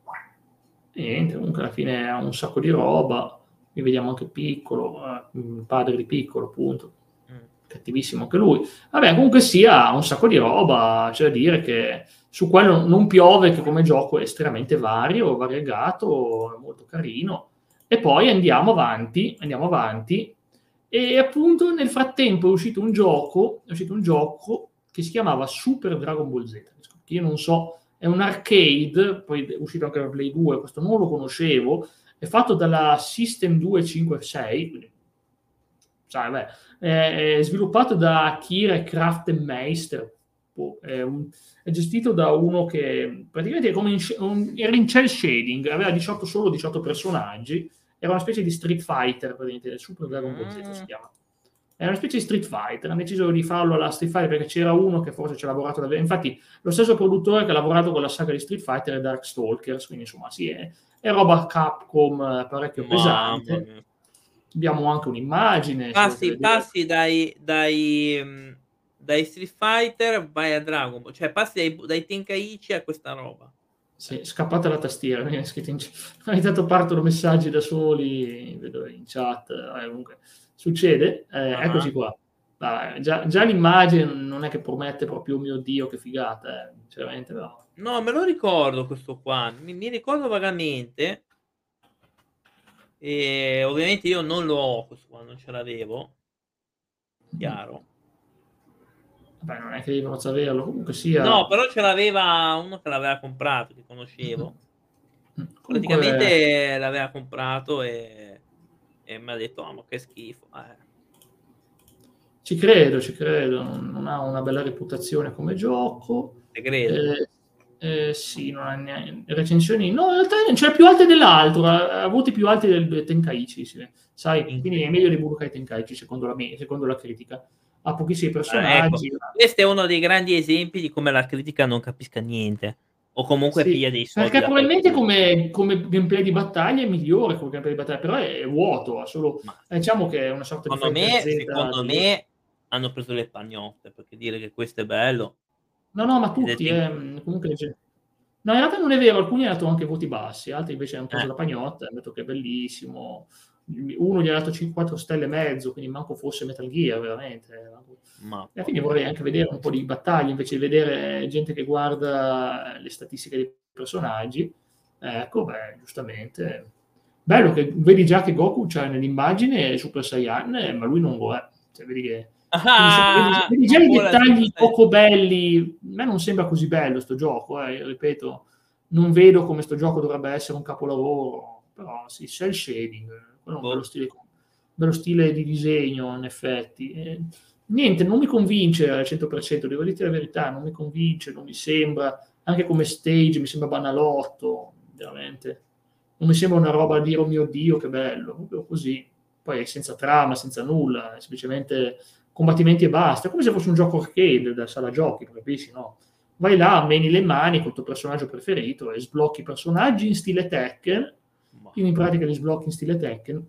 E niente, comunque alla fine ha un sacco di roba. Qui vediamo anche Piccolo, ehm, il padre di Piccolo appunto, Mh. cattivissimo anche lui. Vabbè, comunque sia, ha un sacco di roba, c'è da dire che su quello non piove, che come gioco è estremamente vario, variegato, molto carino. E poi andiamo avanti, andiamo avanti, e appunto nel frattempo è uscito un gioco è uscito un gioco che si chiamava Super Dragon Ball Z, che io non so, è un arcade, poi è uscito anche per Play due, questo non lo conoscevo, è fatto dalla System duecentocinquantasei, quindi sai vabbè, è è sviluppato da Akira Kraftenmeister, boh, è un è gestito da uno che praticamente è come in sc un era in cel shading, aveva diciotto solo diciotto personaggi, era una specie di Street Fighter praticamente, Super Dragon Ball Z si Mh. chiama. È una specie di Street Fighter, han deciso di farlo alla Street Fighter perché c'era uno che forse ci ha lavorato davve infatti lo stesso produttore che ha lavorato con la saga di Street Fighter è Darkstalkers, quindi insomma sì, è è roba Capcom parecchio Mamma pesante. mia. Abbiamo anche un'immagine, se volete Passi vedere. passi dai dai mhmm, dai Street Fighter vai a Dragon Ball, cioè passi dai b dai Tenkaichi a questa roba. Sì, scappate la tastiera, viene scritto in c ogni tanto partono messaggi da soli, vedo in chat, vabbè comunque succede, ehm, Ah-ah. eccoci qua. Dai, già già l'immagine non è che promette proprio: "Oh mio Dio che figata", eh, sinceramente però. No, me lo ricordo questo qua, mi mi ricordo vagamente. Ehm, ovviamente io non lo ho questo qua, non ce l'avevo. Mh-mh. Chiaro. Vabbè, non è che devi per forza averlo, comunque No, sia però ce l'aveva uno che l'aveva comprato, che Mh-mh. conoscevo. Mh, comunque Praticamente l'aveva comprato e e m'ha detto: "Ah, ma che schifo", eh. Ci credo, ci credo, non non ha una bella reputazione come gioco. Te credo. Ehm, ehm, sì, non ha nean recensioni no, in realtà cioè più alte dell'altro, ha ha voti più alti del Tenkaichi, sì, sai, quindi è meglio Incredibile. di Budokai Tenkaichi secondo la me secondo la critica. Ha pochissimi Ah, ecco, personaggi, ma questo è uno dei grandi esempi di come la critica non capisca niente, o comunque sì, piglia dei soldi perché da probabilmente qualcuno. come come gameplay di battaglia è migliore come gameplay di battaglia, però è è vuoto, ha solo Ma eh, diciamo che è una sorta di secondo Fighter me Z secondo di me hanno preso le pagnotte, perché dire che questo è bello No, no, ma ed è tutti, ten eh, mhmm, comunque dice no, in realtà non è vero, alcuni han dato anche voti bassi, altri invece han preso Eh. la pagnotta, han detto che è bellissimo. Mhmm, uno gli ha dato cin quattro stelle e mezzo, quindi manco fosse Metal Gear veramente. Ma E quindi porca vorrei anche vedere un po' di battaglie, invece di vedere gente che guarda le statistiche dei personaggi. Ecco, beh, giustamente. Bello che vedi già che Goku c'ha nell'immagine Super Saiyan, ma lui non lo è. Cioè vedi che quindi insomma vedi Ah-ah, vedi già i ancora Super dettagli Sai poco belli. A me non sembra così bello 'sto gioco, eh, ripeto, non vedo come 'sto gioco dovrebbe essere un capolavoro, però sì, cel shading, quello è un bello Boh. stile co bello stile di disegno in effetti. Ehm, niente, non mi convince al cento per cento, devo dirti la verità, non mi convince, non mi sembra anche come stage mi sembra banalotto, veramente. Non mi sembra una roba da dire: "Oh mio Dio, che bello", proprio così. poi senza trama, senza nulla, semplicemente combattimenti e basta, come se fosse un gioco arcade da sala giochi, capisci, no? Vai là, meni le mani col tuo personaggio preferito e sblocchi i personaggi in stile Tekken, quindi in pratica li sblocchi in stile Tekken,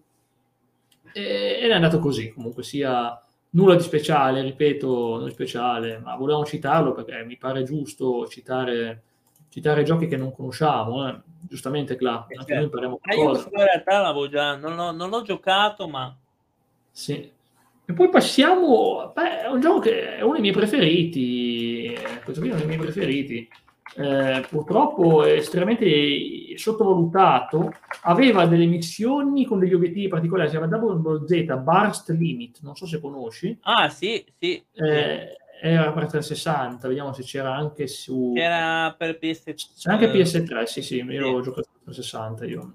e, ed è andato così, comunque sia nulla di speciale, ripeto, non di speciale, ma volevamo citarlo perché mi pare giusto citare, citare giochi che non conosciamo, eh. Giustamente, Cla, anche certo. noi impariamo Ma io qualcosa. in realtà l'avevo già, non l'ho, non l'ho giocato, ma... Sì. E poi passiamo, beh, è un gioco che è uno dei miei preferiti, questo qui è uno dei miei preferiti, eh, purtroppo è estremamente sottovalutato, aveva delle missioni con degli obiettivi particolari, si chiama Double Ball Z, Burst Limit, non so se conosci. Ah, sì, sì. Eh, era per trecentosessanta, vediamo se c'era anche su... C'era per P S tre. C'è anche P S tre, sì, sì, io Sì. ho giocato per trecentosessanta io.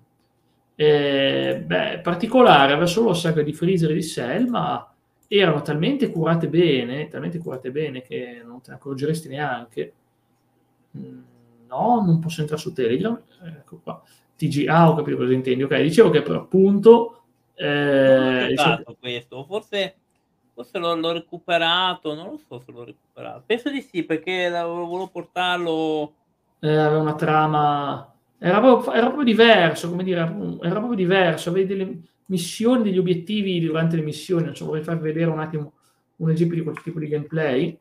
Eh, beh, particolare, aveva solo la saga di Freezer e di Cell, ma erano talmente curate bene, talmente curate bene che non te ne accorgeresti neanche. Mm, no, non posso entrare su Telegram. Ecco qua. T G A, ho capito cosa intendi. Ok, dicevo che per appunto... Non Eh, ho diciamo- giocato questo, forse, forse l'ho, l'ho recuperato, non lo so se l'ho recuperato. Penso di sì, perché la- volevo portarlo... eh, aveva una trama... Era proprio, era proprio diverso, come dire, era proprio diverso. Avevi delle missioni, degli obiettivi durante le missioni. Non so, vorrei farvi vedere un attimo un esempio di quel tipo di gameplay.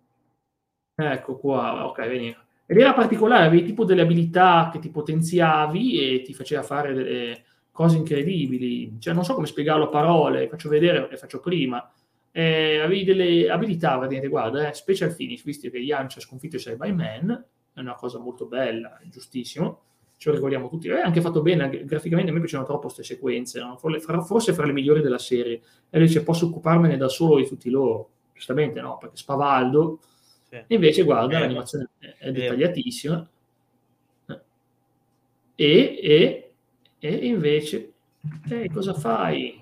Ecco qua, ok, veniva. Ed era particolare, avevi tipo delle abilità che ti potenziavi e ti faceva fare delle cose incredibili. Cioè, non so come spiegarlo a parole, faccio vedere e faccio prima. Eh, avevi delle abilità, praticamente, guarda, eh, special finish, visto che Yamcha ha sconfitto i Cybermen, è una cosa molto bella, giustissimo, ce lo ricordiamo tutti. È anche fatto bene, anche, graficamente a me piacciono troppo queste sequenze, no? Forse fra le migliori della serie. E dice, posso occuparmene da solo di tutti loro. Giustamente no, perché spavaldo. Sì. E invece guarda, Eh, l'animazione è, è eh. dettagliatissima. E, e, e invece, eh, cosa fai?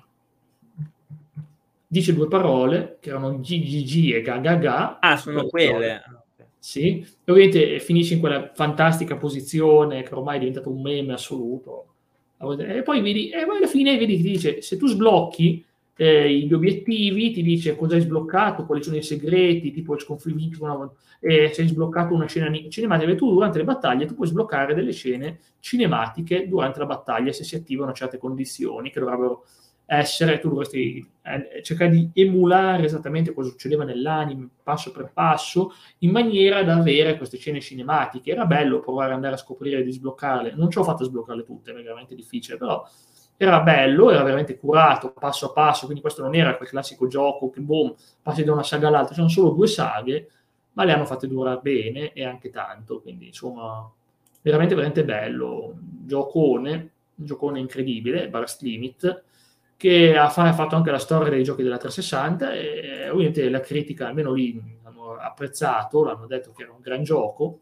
Dice due parole che erano G G G e Ga Ga Ga. Ah, sono quelle. Sì, e ovviamente finisce in quella fantastica posizione che ormai è diventato un meme assoluto. E poi vedi, e poi alla fine vedi che ti dice, se tu sblocchi eh, gli obiettivi, ti dice cosa hai sbloccato, quali sono i segreti, tipo il sconfiggimento, una, eh, se hai sbloccato una scena cinematica, e tu durante le battaglie tu puoi sbloccare delle scene cinematiche durante la battaglia se si attivano certe condizioni che dovrebbero essere, tu dovresti eh, cercare di emulare esattamente cosa succedeva nell'anime passo per passo in maniera da avere queste scene cinematiche. Era bello provare ad andare a scoprire di sbloccarle, non ci ho fatto sbloccarle tutte, è veramente difficile, però era bello, era veramente curato passo a passo, quindi questo non era quel classico gioco che boom, passi da una saga all'altra, sono solo due saghe, ma le hanno fatte durare bene e anche tanto, quindi insomma veramente veramente bello, giocone, un giocone incredibile, Burst Limit, che ha fatto anche la storia dei giochi della trecentosessanta e ovviamente la critica, almeno lì, hanno apprezzato, l'hanno detto che era un gran gioco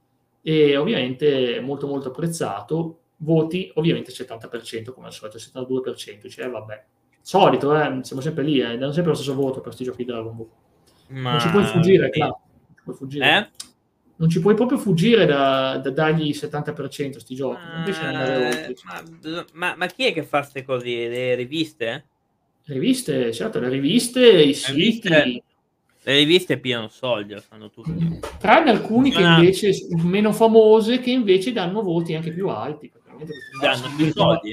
e ovviamente molto molto apprezzato. Voti ovviamente settanta per cento come al solito, settantadue per cento, cioè vabbè, solito, eh, siamo sempre lì, eh, danno sempre lo stesso voto per questi giochi di Dragon Ball. Ma... non ci puoi fuggire, sì. Non ci puoi fuggire. Eh? Non ci puoi proprio fuggire da, da dargli il settanta per cento a sti giochi, non riesci ad andare oltre. Ma, ma, ma chi è che fa queste cose? Le riviste? Le riviste, certo, le riviste, i le siti... Riviste, le riviste piano soldi, lo fanno tutti. Tranne alcuni che invece, meno famose, che invece danno voti anche più alti. Danno più soldi?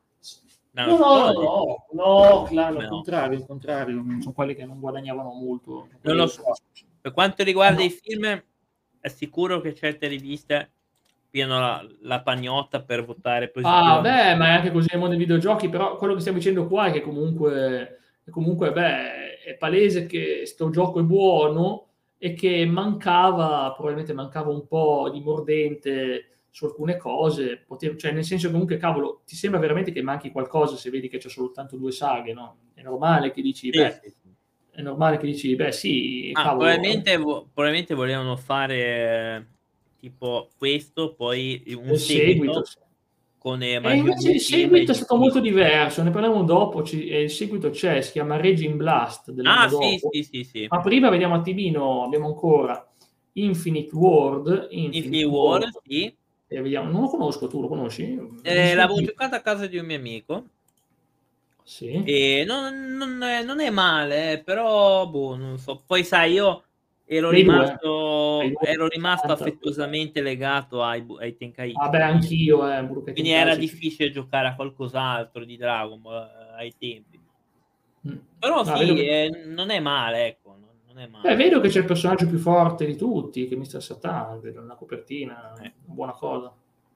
No, no, no, no, claro, al contrario, al contrario, sono quelli che non guadagnavano molto. Non lo so. Per quanto riguarda no. i film, è sicuro che certe riviste piano la, la pagnotta per votare positivamente. Ah, beh, ma è anche così nel mondo dei videogiochi, però quello che stiamo dicendo qua è che comunque, comunque beh, è palese che sto gioco è buono e che mancava, probabilmente mancava un po' di mordente su alcune cose, potevo, cioè nel senso che comunque, cavolo, ti sembra veramente che manchi qualcosa se vedi che c'è soltanto due saghe, no? È normale che dici, sì, beh, sì, sì. È normale che dici, beh sì, ah, cavolo. Probabilmente, vo- probabilmente volevano fare tipo questo, poi un il seguito, seguito. con e invece il seguito è stato molto diverso, ne parliamo dopo, ci, il seguito c'è, si chiama Raging Blast dell'anno ah, dopo. sì, sì, sì, sì. Ma prima vediamo un attimino, abbiamo ancora Infinite World, Infinite, Infinite World, World, sì. E vediamo, non lo conosco, tu lo conosci? Eh, l'avevo giocato a casa di un mio amico. Sì. E non non è non è male eh, però boh, non so. Poi sai io ero Play due. Play rimasto due ero rimasto sessanta. affettuosamente legato ai bu ai Ah Tenkaichi, beh, quindi anch'io eh, Budokai quindi era Tenkaichi sì. difficile giocare a qualcos'altro di Dragon Ball ai tempi. Mh. Però No, vedo sì, che ehm, non è male, ecco, non non è Eh, male. vedo che c'è il personaggio più forte di tutti, che è mister Satan, vedo nella copertina, Eh. una buona cosa.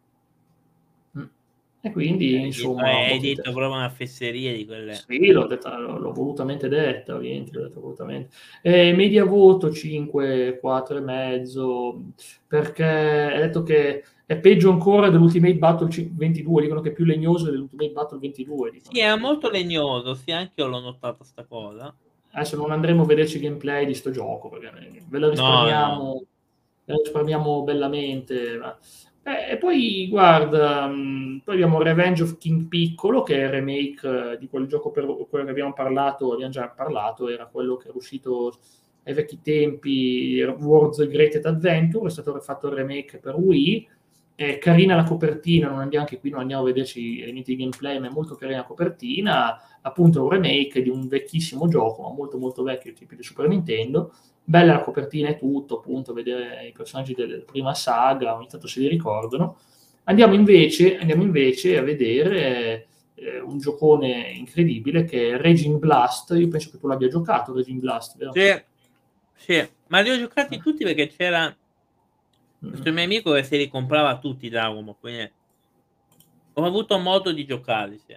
Mh. E Eh, quindi hai detto insomma hai molto detto interessa proprio una fesseria di quelle Sì, l'ho detta l'ho l'ho volutamente detta, ovviamente, l'ho detta volutamente. Ehm, media voto cinque, quattro e mezzo, perché hai detto che è peggio ancora dell'Ultimate Battle ci ventidue, dicono che è più legnoso dell'Ultimate Battle ventidue, Sì, dicono è quindi molto per legnoso, sì, anch'io l'ho notata 'sta cosa. Adesso non andremo a vederci gameplay di 'sto gioco, perché ne ve lo No, no. risparmiamo ve lo risparmiamo bellamente, ma eh, e poi guarda, mhmm, poi abbiamo Revenge of King Piccolo, che è il remake di quel gioco per quello che abbiamo parlato abbiam già parlato, era quello che era uscito ai vecchi tempi, World's Greatest Adventure, è stato fatto il remake per Wii. È carina la copertina, non andia anche qui non andiamo a vederci elementi di gameplay, ma è molto carina la copertina, appunto è un remake di un vecchissimo gioco, ma molto, molto vecchio, tipi di Super Nintendo. Bella la copertina e tutto, appunto, vedere i personaggi del prima saga, ogni tanto se li ricordano. Andiamo invece andiamo invece a vedere, ehm, un giocone incredibile che è Raging Blast, io penso che tu l'abbia giocato Raging Blast, vero? Sì, sì, ma li ho giocati Ah. tutti perché c'era questo Mh-mh. mio amico che se li comprava tutti i Dragon Ball, quindi ho avuto modo di giocarli, sì.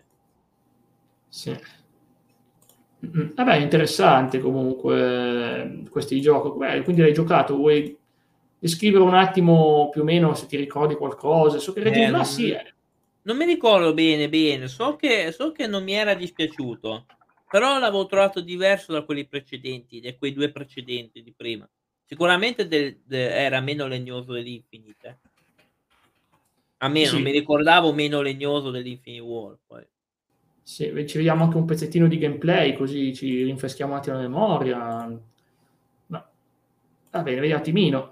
Sì. Mh-mh. Eh beh, interessante comunque questi gioco beh, quindi l'hai giocato, vuoi descrivere un attimo più o meno se ti ricordi qualcosa? So che Raging Eh, Blast sì, non eh. non mi ricordo bene, bene. So che so che non mi era dispiaciuto, però l'avevo trovato diverso da quelli precedenti, da quei due precedenti di prima. Sicuramente del de era meno legnoso dell'Infinite. Sì, Almeno non mi sì. ricordavo meno legnoso dell'Infinite War poi. Sì, e ci vediamo anche un pezzettino di gameplay, così ci rinfreschiamo un attimo la memoria. Ma va bene, vediamo attimino.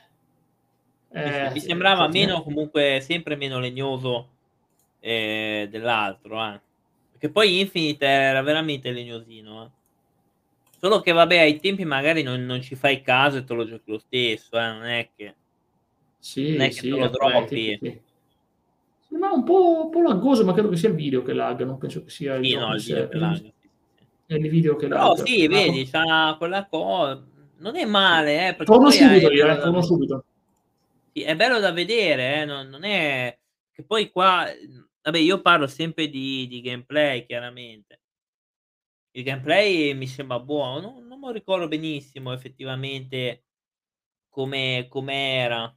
Sì, sì, Eh, mi sì, sembrava infatti ne meno comunque sempre meno legnoso, ehm, dell'altro, eh. Perché poi Infinite era veramente legnosino, eh. Solo che vabbè ai tempi magari non non ci fai caso e te lo giochi lo stesso, eh, non è che non Sì, è che te sì, lo vabbè ai tempi droppi. sì. Sembrava un po' un po' laggoso, ma credo che sia il video che lagga, non penso che sia il Sì, gioco no, in il video sé. che Quindi lagga, sì, sì, sì. è il video che Però lagga. sì, Ma vedi c'ha quella co non è Sì. male, eh, perché Torno poi è subito è io, bello eh, da torno ve subito. sì, è bello da vedere, eh, non non è che poi qua, mhmm, vabbè io parlo sempre di di gameplay chiaramente. Il gameplay mi sembra buono, non non me lo ricordo benissimo effettivamente come com'era.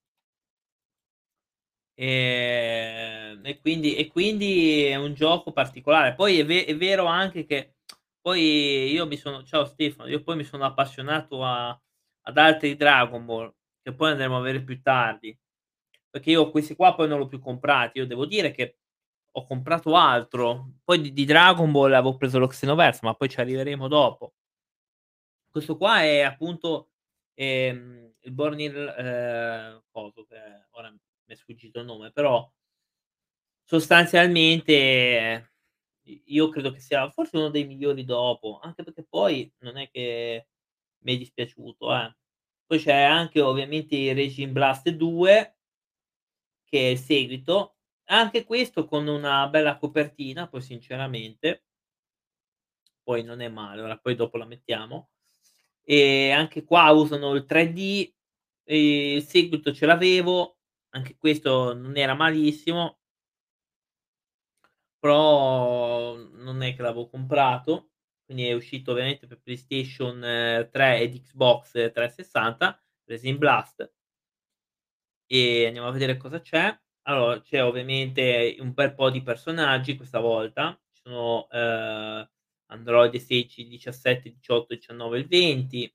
Ehm, e quindi e quindi è un gioco particolare. Poi è ve è vero anche che poi io mi sono ciao Stefano, io poi mi sono appassionato a ad altri Dragon Ball, che poi andremo a vedere più tardi, perché io questi qua poi non l'ho più comprati. Io devo dire che ho comprato altro, poi di di Dragon Ball avevo preso lo Xenoverse, ma poi ci arriveremo dopo. Questo qua è appunto, ehm, il Born il ehm, coso che ora m'è sfuggito il nome, però sostanzialmente i io credo che sia forse uno dei migliori dopo, anche perché poi non è che mi è dispiaciuto, eh. Poi c'è anche ovviamente il Raging Blast due che è il seguito, anche questo con una bella copertina, poi sinceramente. Poi non è male, ora poi dopo la mettiamo. E anche qua usano il tre D, ehm, il seguito ce l'avevo, anche questo non era malissimo. Però non è che l'avevo comprato, quindi è uscito ovviamente per PlayStation tre ed Xbox trecentosessanta, Resin Blast. E andiamo a vedere cosa c'è. Allora, c'è ovviamente un bel po' di personaggi questa volta. Ci sono, ehm, androidi sedici, diciassette, diciotto, diciannove e il venti.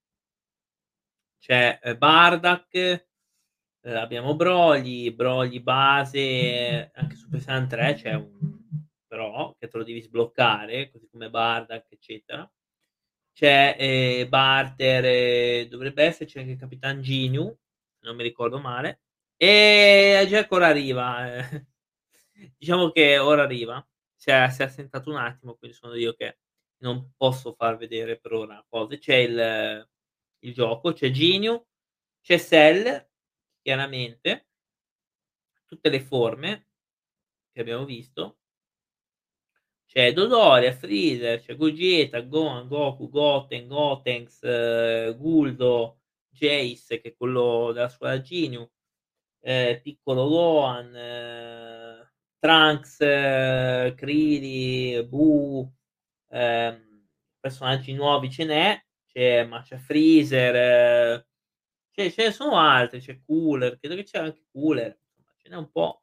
C'è, ehm, Bardak, ehm, abbiamo Broly, Broly base, anche Super Saiyan tre c'è un però che te lo devi sbloccare, così come Bardak, eccetera. C'è, ehm, Barter, e dovrebbe esserci anche Capitan Ginyu, se non mi ricordo male. E Jack ora arriva, eh. Diciamo che ora arriva. si è si è assentato un attimo, quindi sono io che non posso far vedere per ora cose. C'è il il gioco, c'è Geniu, c'è Cell, chiaramente, tutte le forme che abbiamo visto. C'è Dodoria, Freezer, c'è Gogeta, Gohan, Goku, Goten, Gotenks, ehm, Guldo, Jace che è quello della squadra Geniu, ehm, piccolo Gohan, Trunks, Krillin, Buu, ehm, personaggi nuovi ce n'è, c'è ma c'è Freezer, ce ce ne sono altri, c'è Cooler, credo che c'era anche Cooler, insomma ce n'è un po'.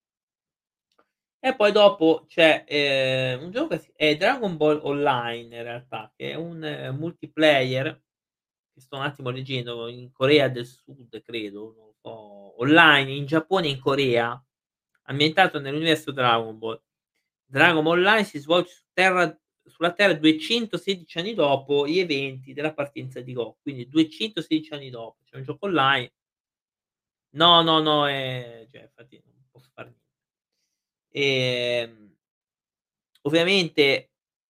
E poi dopo c'è, ehm, un gioco che si è Dragon Ball Online in realtà, che è un multiplayer, che sto un attimo leggendo, in Corea del Sud credo, non lo so, online in Giappone e in Corea, ambientato nell'universo Dragon Ball. Dragon Ball Online si svolge su terra sulla Terra duecentosedici anni dopo gli eventi della partenza di Goku, quindi duecentosedici anni dopo. C'è un gioco online. No, no, no, ehm, cioè infatti non posso far niente. Ehm, ovviamente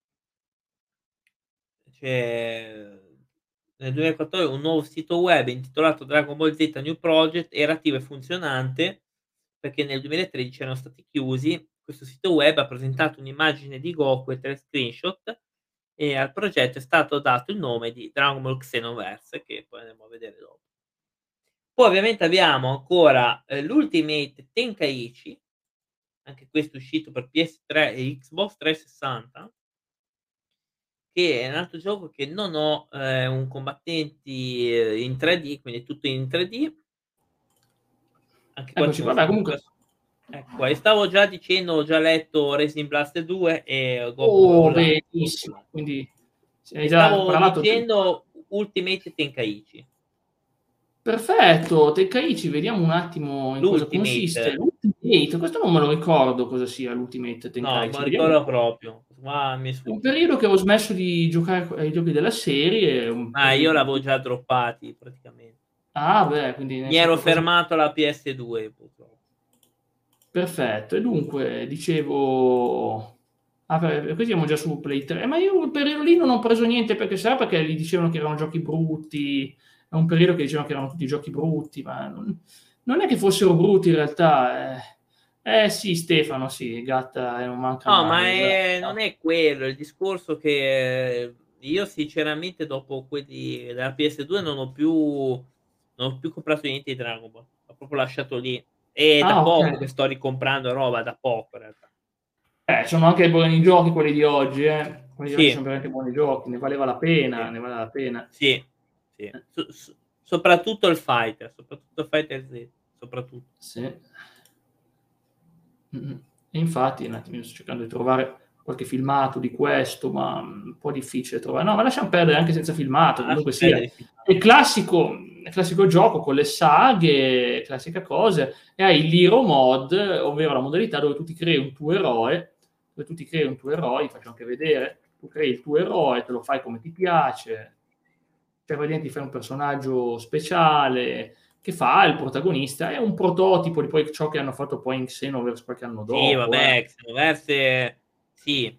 c'è nel duemilaquattordici un nuovo sito web intitolato Dragon Ball Z New Project era attivo e funzionante, perché nel duemilatredici erano stati chiusi. Questo sito web ha presentato un'immagine di Goku e tre screenshot e al progetto è stato dato il nome di Dragon Ball Xenoverse, che poi andremo a vedere dopo. Poi ovviamente abbiamo ancora, ehm, l'Ultimate Tenkaichi, anche questo è uscito per P S tre e Xbox trecentosessanta. Che è un altro gioco che non ho, ehm, un combattenti in tre D, quindi tutto in tre D. Anche qua ci Eccoci, vabbè mostrano comunque questo. Ecco qua, e stavo già dicendo, ho già letto Racing Blast due e Goku Oh, Online. benissimo, quindi hai E già stavo parlato te dicendo Ultimate Tenkaichi. Perfetto, Tenkaichi, vediamo un attimo in cosa consiste. L'Ultimate. L'Ultimate, questo non me lo ricordo cosa sia l'Ultimate No, non me Tenkaichi, lo vediamo un ricordo po'. proprio. Qua mi è È un sfuggito. periodo che ho smesso di giocare co ai giochi della serie, è un Ah, io periodo in l'avevo cui già droppati praticamente. Ah beh, quindi ne Mi sai ero qualcosa fermato alla P S due purtroppo. Perfetto, e dunque dicevo ah beh, qui siamo già su Play tre, ma io quel periodo lì non ho preso niente perché sarà perché gli dicevano che erano giochi brutti, è un periodo che dicevano che erano tutti giochi brutti, ma non non è che fossero brutti in realtà, eh. Eh sì Stefano, sì, gatta e non manca No, ma mai, è non esatto. è quello, il discorso che io sinceramente dopo quelli della P S due non ho più non ho più comprato niente di Dragon Ball. L'ho proprio lasciato lì. È da Ah poco che okay. sto ricomprando roba, da poco in realtà. Eh, sono anche buoni giochi quelli di oggi, eh. Quelli di oggi Sì. son veramente buoni giochi, ne valeva la pena, Sì. ne valeva la pena. Sì, sì. Eh. So s soprattutto il Fighter, soprattutto Fighter Z, soprattutto. Sì. Mh-mh. E infatti un attimino sto cercando di trovare qualche filmato di questo, ma, mhmm, un po' difficile trova no, ma lasciam perdere anche senza filmato, Ma lascia comunque sia. perdere i filma È il classico il classico gioco con le saghe, classica cose, e hai l'Hero Mode, ovvero la modalità dove tu ti crei un tuo eroe, dove tu ti crei un tuo eroe, faccio anche vedere, tu crei il tuo eroe, te lo fai come ti piace, cioè praticamente ti fai un personaggio speciale che fa il protagonista, è un prototipo di poi ciò che hanno fatto poi in Xenoverse qualche anno Sì, dopo, eh. vabbè, Xenoverse sì.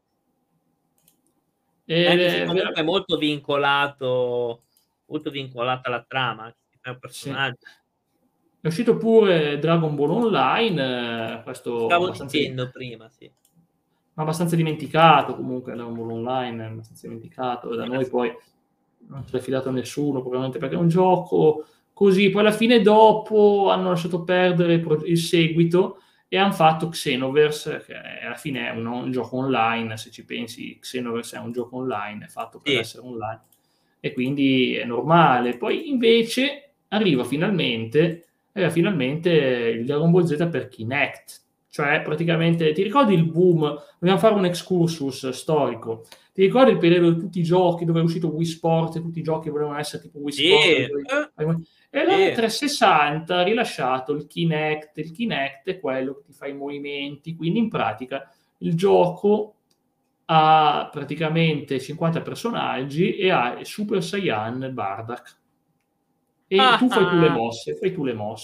Ed Anche se è vera comunque è molto vincolato molto vincolata la trama, ti fai un Sì. personaggio. È uscito pure Dragon Ball Online, questo Stavo abbastanza di dicendo prima, sì. abbastanza dimenticato comunque Dragon Ball Online, abbastanza dimenticato, e da Ma noi sì. poi non se l'è filato nessuno, probabilmente perché è un gioco così. Poi alla fine dopo hanno lasciato perdere il pro il seguito e han fatto Xenoverse, che alla fine è un un gioco online, se ci pensi Xenoverse è un gioco online, è fatto per Sì. essere online e quindi è normale. Poi invece arriva finalmente arriva finalmente il Dragon Ball Z per Kinect, cioè praticamente ti ricordi il boom vogliamo fare un excursus storico. Ti ricordi il periodo di tutti i giochi dove è uscito Wii Sport e tutti i giochi volevano essere tipo Wii Sì, Sport eh, e allora sì. trecentosessanta ha rilasciato il Kinect. Il Kinect è quello che ti fa i movimenti, quindi in pratica il gioco ha praticamente cinquanta personaggi e ha Super Saiyan Bardock. E tu fai tu le Ah-ah. mosse, fai tu le mosse.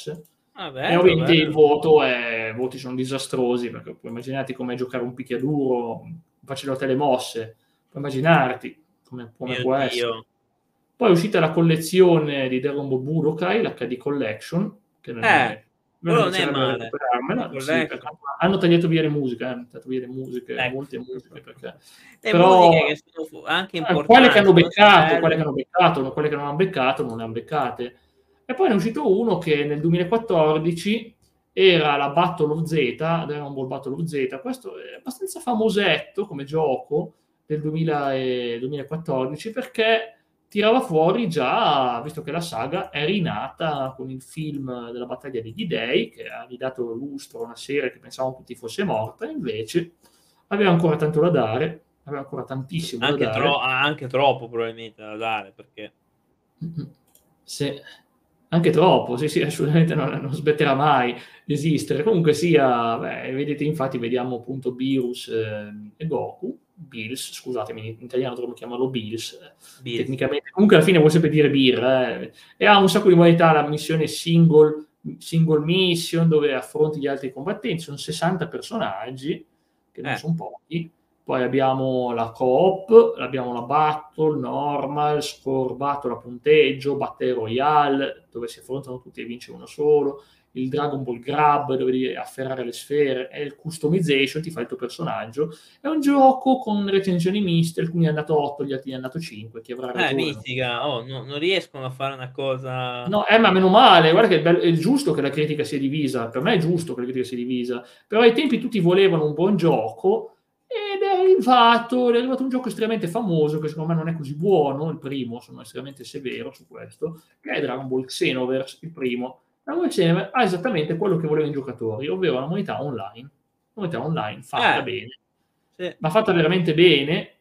Ah, E bello, ovviamente il bello. voto è, i voti sono disastrosi, perché puoi immaginarti com'è giocare un picchiaduro facendo te le mosse, puoi immaginarti come, come Mio può essere. Dio. Poi è uscita la collezione di Dragon Ball Budokai, l'H D Collection, che non Eh, è, non mi quello non è piacerebbe male. Di recuperarmela, sì, perché collection. hanno tagliato via le musiche, eh, hanno tagliato via le musiche, Ecco. molte musiche, perché Le però musiche che sono fu anche eh, quelle che importanti, hanno sono anche beccato, quelle che belle. hanno beccato, quelle che non hanno beccato, non le han beccate. E poi ne è uscito uno che nel duemilaquattordici era la Battle of Z, Dragon Ball Battle of Z. Questo è abbastanza famosetto come gioco del duemila e duemilaquattordici, perché tirava fuori già, visto che la saga è rinata con il film della battaglia degli dei, che ha ridato lustro a una serie che pensavamo tutti fosse morta, e invece aveva ancora tanto da dare, aveva ancora tantissimo da Anche tro dare. anche troppo probabilmente da dare, perché Mh-mh. Sì, anche troppo, sì, sì, assolutamente non non smetterà mai di esistere. Comunque sia, beh, vedete, infatti vediamo appunto Beerus, ehm, e Goku, Bills, scusatemi, in italiano dovremmo chiamarlo Bills, eh, Bills. tecnicamente comunque alla fine vuol sempre dire Beer, eh, e ha un sacco di modalità, la missione single single mission, dove affronti gli altri combattenti, son sessanta personaggi, che non Eh. son pochi. Poi abbiamo la co-op, abbiamo la battle, normal, score battle a punteggio, battle royale, dove si affrontano tutti e vince uno solo, il Dragon Ball Grab, dove devi afferrare le sfere, e il customization, ti fai il tuo personaggio. È un gioco con recensioni miste, alcuni hanno dato otto, gli altri hanno dato cinque, chi avrà Eh, ragione non lo so. mistica, oh, no non riescono a fare una cosa No, eh, ma meno male, guarda che è bel è giusto che la critica sia divisa, per me è giusto che la critica sia divisa, però ai tempi tutti volevano un buon gioco ed è arrivato è arrivato un gioco estremamente famoso, che secondo me non è così buono, il primo, sono estremamente severo su questo, che è Dragon Ball Xenoverse, il primo. Dragon Ball Xenoverse ha esattamente quello che volevano i giocatori, ovvero una modalità online. Una modalità online fatta Eh, bene, sì. ma fatta veramente bene,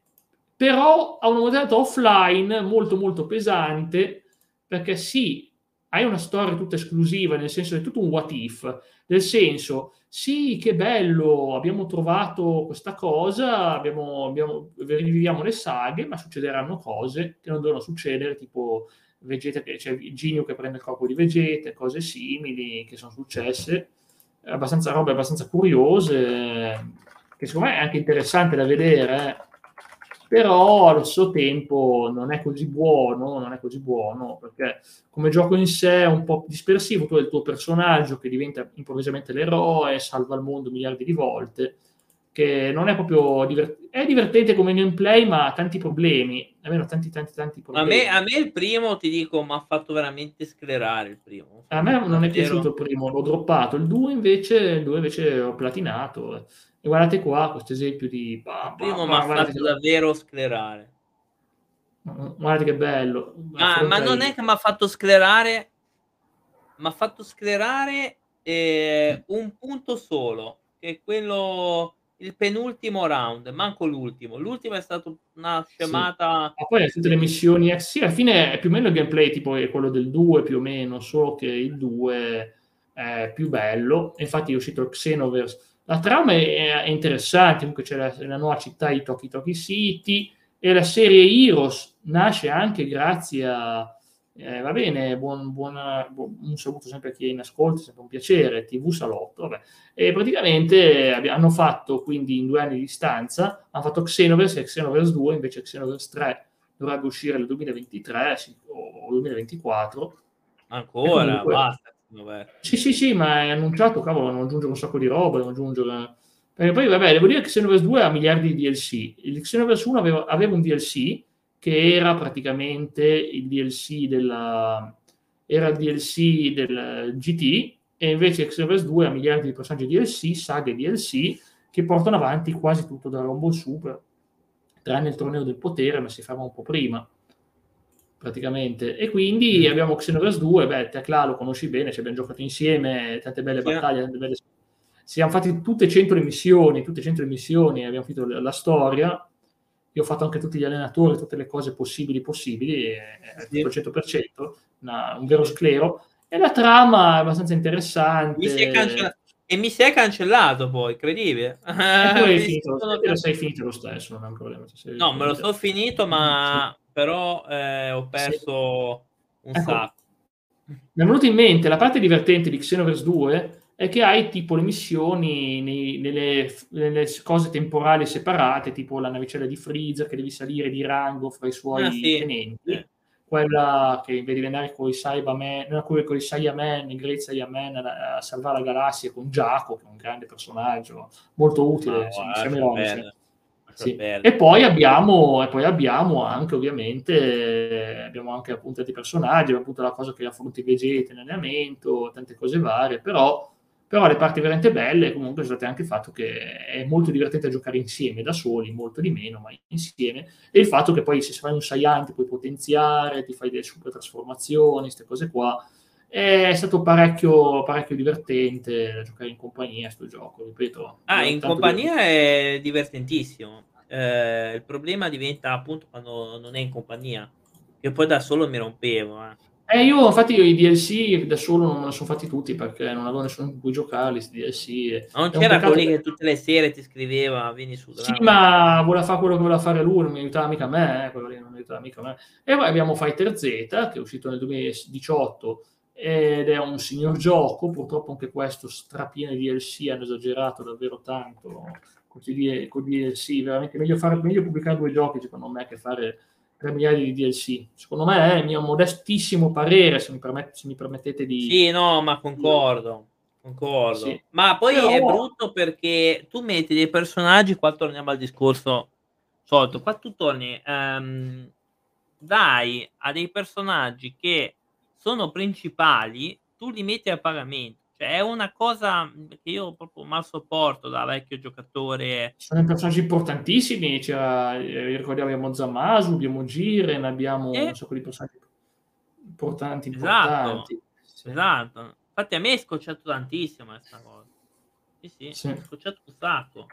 però ha una modalità offline molto, molto pesante, perché sì, hai una storia tutta esclusiva, nel senso è tutto un what if, nel senso, sì, che bello, abbiamo trovato questa cosa, abbiamo, abbiamo, riviviamo le saghe, ma succederanno cose che non devono succedere, tipo Vegeta che c'è cioè, Ginyu che prende il corpo di Vegeta, cose simili che sono successe, abbastanza robe abbastanza curiose, che secondo me è anche interessante da vedere, eh. Però allo stesso tempo non è così buono, non è così buono, perché come gioco in sé è un po' dispersivo, tu hai il tuo personaggio che diventa improvvisamente l'eroe, salva il mondo miliardi di volte, che non è proprio divert- è divertente come gameplay, ma ha tanti problemi, almeno tanti tanti tanti A me a problemi. me il primo, ti dico, m'ha fatto veramente sclerare il primo. M'ha A fatto me non è piaciuto davvero il primo, l'ho droppato, il due invece il due invece ho platinato. E guardate qua questo esempio di il bah, bah, primo m'ha bah, guardate fatto che davvero sclerare. guardate che bello, Ma ma affronta non i è che m'ha fatto sclerare m'ha fatto sclerare, ehm, un punto solo, che è quello il penultimo round, manco l'ultimo. L'ultimo è stato una Sì. scemata Ma poi ha tutte le ridicol missioni eh, sì, alla fine è più o meno il gameplay tipo è quello del due più o meno, solo che il due è più bello. E infatti è uscito Xenoverse. La trama è, è interessante, comunque c'è la, la nuova città di Toki Toki City e la serie Heroes nasce anche grazie a eh, va bene, buon, buona, buon, un saluto sempre a chi è in ascolto, sempre un piacere, T V Salotto, vabbè. E praticamente abbi- hanno fatto quindi in due anni di distanza, hanno fatto Xenoverse e Xenoverse due, invece Xenoverse tre dovrebbe uscire nel duemilaventitré sì, o duemilaventiquattro. E Ancora, comunque, basta Xenoverse. sì, sì, sì, ma è annunciato, cavolo, devono aggiungere un sacco di roba, devono aggiungere... Perché poi, vabbè, devo dire che Xenoverse due ha miliardi di D L C. Il Xenoverse uno aveva, aveva un D L C che era praticamente il D L C della... era il D L C del G T, e invece Xenoverse due ha miliardi di personaggi D L C, saghe D L C, che portano avanti quasi tutto Dragon Ball Super, tranne il torneo del potere, ma si ferma un po' prima, praticamente. E quindi Mh. abbiamo Xenoverse due, beh, Tecla lo conosci bene, ci abbiamo giocato insieme, tante belle Sì. battaglie, tante belle... Siamo fatti tutte cento le missioni, tutte cento le missioni, abbiamo finito la storia, io ho fatto anche tutti gli allenatori, tutte le cose possibili possibili, è tutto Sì. al cento per cento, una, un vero sclero, e la trama è abbastanza Mi si è interessante. cancella e mi si è cancellato poi, incredibile. E tu hai Mi si finito, sono te lo ca sei finito lo stesso, non è un problema, ti sei No, me lo finito. so' finito, Sì. ma però, ehm, ho Sì. perso un Ecco, sacco. Mi è venuto in mente la parte divertente di Xenoverse due è che hai tipo le missioni nei, nelle, nelle cose temporali separate, tipo la navicella di Freezer che devi salire di rango fra i Ah suoi sì, tenenti, sì. quella che devi andare con i Cybermen, no, con i Saiyaman, i Great Saiyaman a, a salvare la galassia con Jaco, che è un grande personaggio, molto Ma utile, oh, siamo lascia ironici. perdere, lascia Sì. perdere. E poi abbiamo, e poi abbiamo anche ovviamente eh, abbiamo anche appunto altri personaggi, abbiamo appunto la cosa che affronti Vegeta in allenamento, tante cose varie, però, però le parti veramente belle comunque sono state anche il fatto che è molto divertente a giocare insieme, da soli molto di meno, ma insieme, e il fatto che poi se fai un Saiyan ti puoi potenziare, ti fai delle super trasformazioni, queste cose qua. È stato parecchio, parecchio divertente da giocare in compagnia sto gioco, ripeto, Ah, io in tanto devo dire. compagnia è divertentissimo. Eh, il problema diventa appunto quando non è in compagnia, che poi da solo mi rompevo, eh. Eh, io infatti io i D L C da solo non me ne son fatti tutti perché non avevo nessuno con cui giocarli, 'sti D L C, e Ma non è un c'era quello peccato lì che perché tutte le sere ti scriveva: "Vieni su sì, Dragon Ball". ma voleva fa' quello che voleva fare lui, non mi aiutava mica me, eh, quello lì non mi aiutava mica me. E poi abbiamo Fighter Z, che è uscito nel duemilas diciotto ed è un signor gioco, purtroppo anche questo strapieno di D L C, hanno esagerato davvero tanto con 'sti D con D L C, veramente meglio fare meglio pubblicare due giochi secondo me che fare tre miliardi di D L C. Secondo me, è il mio modestissimo parere, se mi permet se mi permettete di Sì, no, ma dirlo. concordo, Sì. concordo. Ma poi è Però brutto perché tu metti dei personaggi, qua torniamo al discorso solito, qua tu torni, ehm, dai a dei personaggi che sono principali, tu li metti a pagamento. Cioè è una cosa, mhmm, che io proprio mal sopporto da vecchio giocatore. sono personaggi importantissimi, c'era ehm, ricordiamo abbiamo Zamasu, abbiamo Jiren, abbiamo Eh, un sacco di personaggi importanti, esatto, importanti. Sì, esatto. Infatti a me è scocciato tantissimo eh, sta cosa. Sì, sì, sì. mi è scocciato un sacco.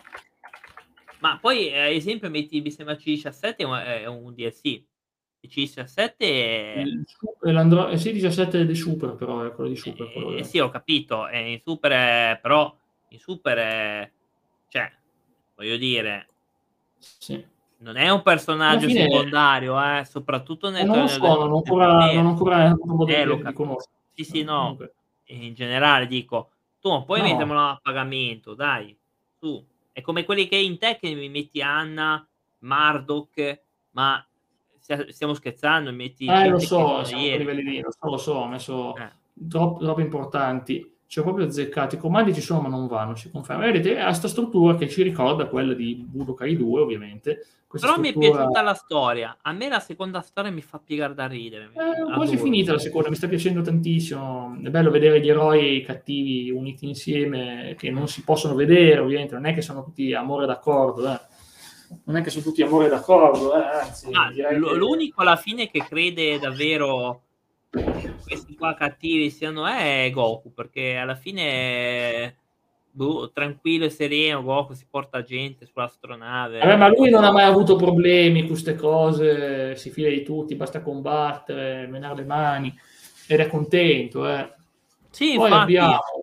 Ma poi, ehm, esempio metti mi sembra C diciassette è un è un D L C. Il C diciassette è Il su l'Andro eh sì, diciassette di Super però, è quello di Super quello eh, là. sì ho capito, ehm, in Super è però in Super è cioè, voglio dire, Sì. non è un Alla personaggio fine secondario, eh, soprattutto eh, nel non lo torneo so, del non ho del ancora non ho potere. ancora avuto modo Eh, di lo di capi conoscerlo. sì, sì, Mh, no, comunque in generale dico, tu non puoi no. mettermelo a pagamento, dai, su. È come quelli che in Tekken mi metti Anna, Marduk, ma stia stiamo scherzando, mi metti Eh, lo gente che so, sono siamo a quei ieri. livelli lì, lo so, lo so, ho messo Eh. tro troppe importanti. Ci ho proprio azzeccato. I comandi ci sono, ma non vanno, si conferma. Vedete, ha 'sta struttura che ci ricorda quella di Budokai due, ovviamente. Questa Però mi è struttura piaciuta la storia. A me la seconda storia mi fa piegar da ridere, mi eh, quasi adoro. finita la seconda, mi sta piacendo tantissimo. È bello vedere gli eroi e i cattivi uniti insieme, che non Mh. si possono vedere, ovviamente, non è che sono tutti amore d'accordo, eh. Non è che son tutti amore d'accordo, eh, Ma anzi direi l'u che l'unico alla fine che crede davvero che questi qua cattivi siano è Goku, perché alla fine, boh, tranquillo e sereno Goku si porta gente vabbè, ma sull'astronave. lui non ha mai avuto problemi cu 'ste cose, si fida di tutti, basta combattere, menar le mani ed è contento, eh. Sì, Poi infatti, abbiamo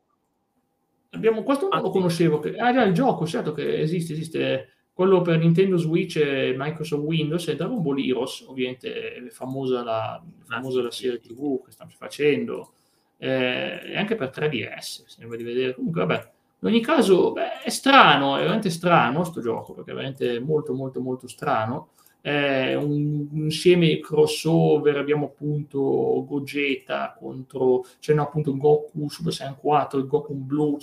abbiamo questo non lo infatti. conoscevo che ah già, il gioco, certo che esiste, esiste quello per Nintendo Switch e Microsoft Windows è Dragon Ball Heroes, ovviamente è famosa la Ah famosa sì, la sì, serie sì, sì. T V che stanno facendo, ehm, e anche per tre D S, sembra di vedere. Comunque vabbè, in ogni caso, beh, è strano, è veramente strano 'sto gioco, perché è veramente molto, molto, molto strano. È un un insieme crossover, abbiamo appunto Gogeta contro cioè no, appunto Goku Super Saiyan quattro, il Goku Blu,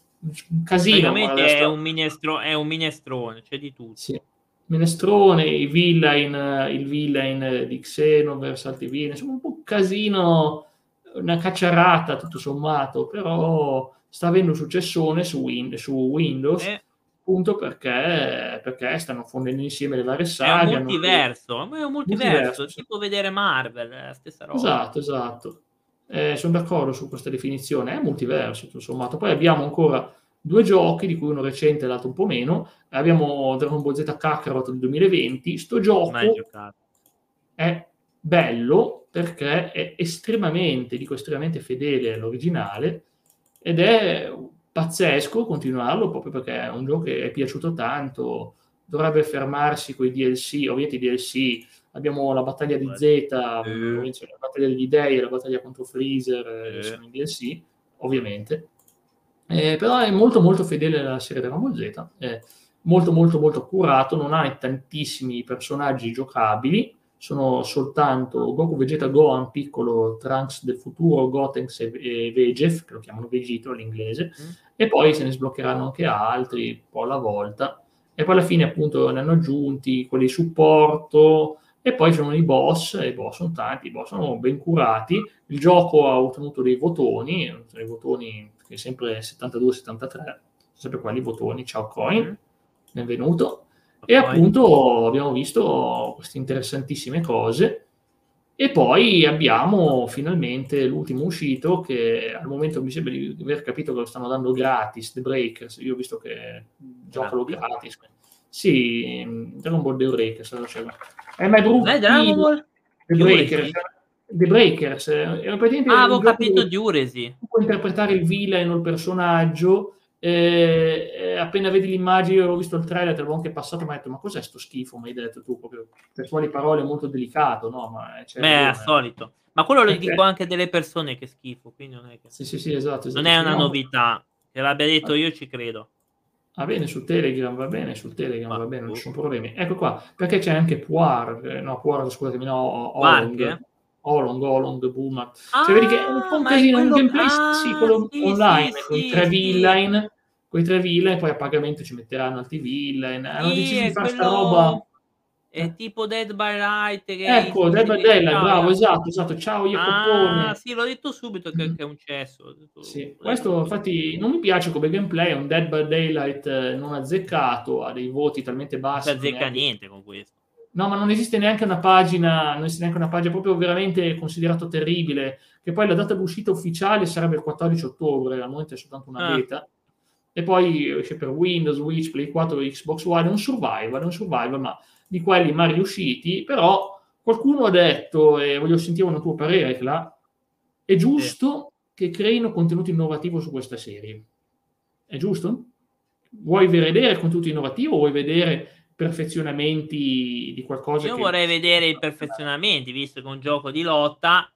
un casino, ma Praticamente è adesso un minestro è un minestrone, c'è di tutto. sì. Minestrone, i villain il villain di Xenoverse, altri villain, insomma un po' un casino, una cacciarata tutto sommato, però sta avendo successone su Win su Windows, È appunto perché perché stanno fondendo insieme le varie è un saghe, hanno multiverso, ma è un multiverso, multiverso, è sì. tipo vedere Marvel, è la stessa roba. Esatto, esatto. Ehm, son d'accordo su questa definizione. È multiverso tutto sommato. Poi abbiamo ancora due giochi, di cui uno recente e l'altro un po' meno. Abbiamo Dragon Ball Z Kakarot del duemilaventi. 'Sto Mai gioco giocato. è bello perché è estremamente, dico estremamente fedele all'originale ed è pazzesco continuarlo proprio perché è un gioco che è piaciuto tanto. dovrebbe fermarsi coi D L C, ovviamente i D L C, abbiamo la battaglia di Z, Eh. ovviamente la battaglia degli dei, la battaglia contro Freezer, eh, Eh. sono i D L C, ovviamente. Eh, però è molto molto fedele alla serie Dragon Ball Z, è molto molto molto curato, non ha tantissimi personaggi giocabili, sono soltanto Goku, Vegeta, Gohan, Piccolo, Trunks del futuro, Gotenks e, e Vegef, che lo chiamano Vegito all'inglese, Mm. e poi se ne sbloccheranno anche altri, un po' alla volta, e poi alla fine appunto ne hanno aggiunti quelli di supporto, e poi sono i boss, e i boss sono tanti, i boss sono ben curati, il gioco ha ottenuto dei votoni, dei votoni che è sempre settantadue settantatré, sempre quelli votoni, ciao Coin, Mm. benvenuto. E Poi. appunto abbiamo visto queste interessantissime cose, e poi abbiamo finalmente l'ultimo uscito, che al momento mi sembra di aver capito che lo stanno dando gratis, The Breakers. Io ho visto che giocalo gratis. Sì, Dragon Ball The Breakers. È mai bruttino. Dragon Ball? The Breakers. The Breakers. È praticamente ah, avevo un gioco capito dove Diuresi. tu puoi interpretare il villain o il personaggio. Eh, eh, appena vedi l'immagine, io ho visto il trailer, te l'avevo anche passato, mi ha detto: ma cos'è sto schifo? Mi hai detto tu, proprio per quali parole, molto delicato, no? Ma c'è Beh, ragione. al solito. Ma quello lo Perché? dico anche delle persone che schifo, quindi non è che... Sì, sì, sì, esatto, esatto. Non è una no. novità. Che l'abbia detto io ci credo. Va bene, su Telegram, va bene, sul Telegram, Ma va bene, non boh. ci sono problemi. Ecco qua, perché c'è anche Puar, eh, no, Puar, scusatemi, no, Quark, Olong, eh? Olong, Olong, Boomer. Ah, Cioè, vedi che è un po' un ma è casino, un quello... gameplay, ah, sì, quello sì, online, sì, con i sì, tre sì. villain, con i tre villain, poi a pagamento ci metteranno altri villain. Hanno Sì, deciso di è fare sta quello... roba... È Eh. tipo Dead by Light che Ecco, Dead by Daylight, bravo, esatto, esatto. Ciao Jacopone. Ah, sì, l'ho detto subito che, Mm. che è un cesso. L'ho detto, Sì, l'ho detto questo subito. infatti non mi piace come gameplay, è un Dead by Daylight eh, non azzeccato, ha dei voti talmente Non si bassi. azzecca neanche... niente con questo. No, ma non esiste neanche una pagina, non esiste neanche una pagina, proprio veramente considerato terribile, che poi la data d'uscita ufficiale sarebbe il quattordici ottobre, al momento è soltanto una Ah. beta, e poi esce per Windows, Switch, Play quattro, Xbox One, è un survival, è un survival, ma di quelli mai riusciti, però qualcuno ha detto, e voglio sentire un tuo parere, Cla, è giusto che creino contenuto innovativo su questa serie. È giusto? Vuoi vedere contenuto innovativo o vuoi vedere perfezionamenti di qualcosa Io che... vorrei vedere i perfezionamenti, visto che è un gioco di lotta.